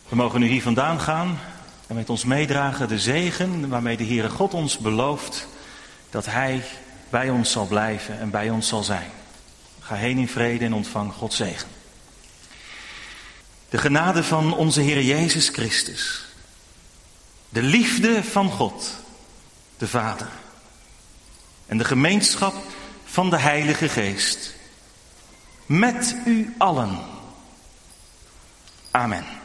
We mogen nu hier vandaan gaan en met ons meedragen de zegen waarmee de Heere God ons belooft dat Hij bij ons zal blijven en bij ons zal zijn. Ga heen in vrede en ontvang Gods zegen. De genade van onze Heer Jezus Christus, de liefde van God, de Vader, en de gemeenschap van de Heilige Geest, met u allen. Amen.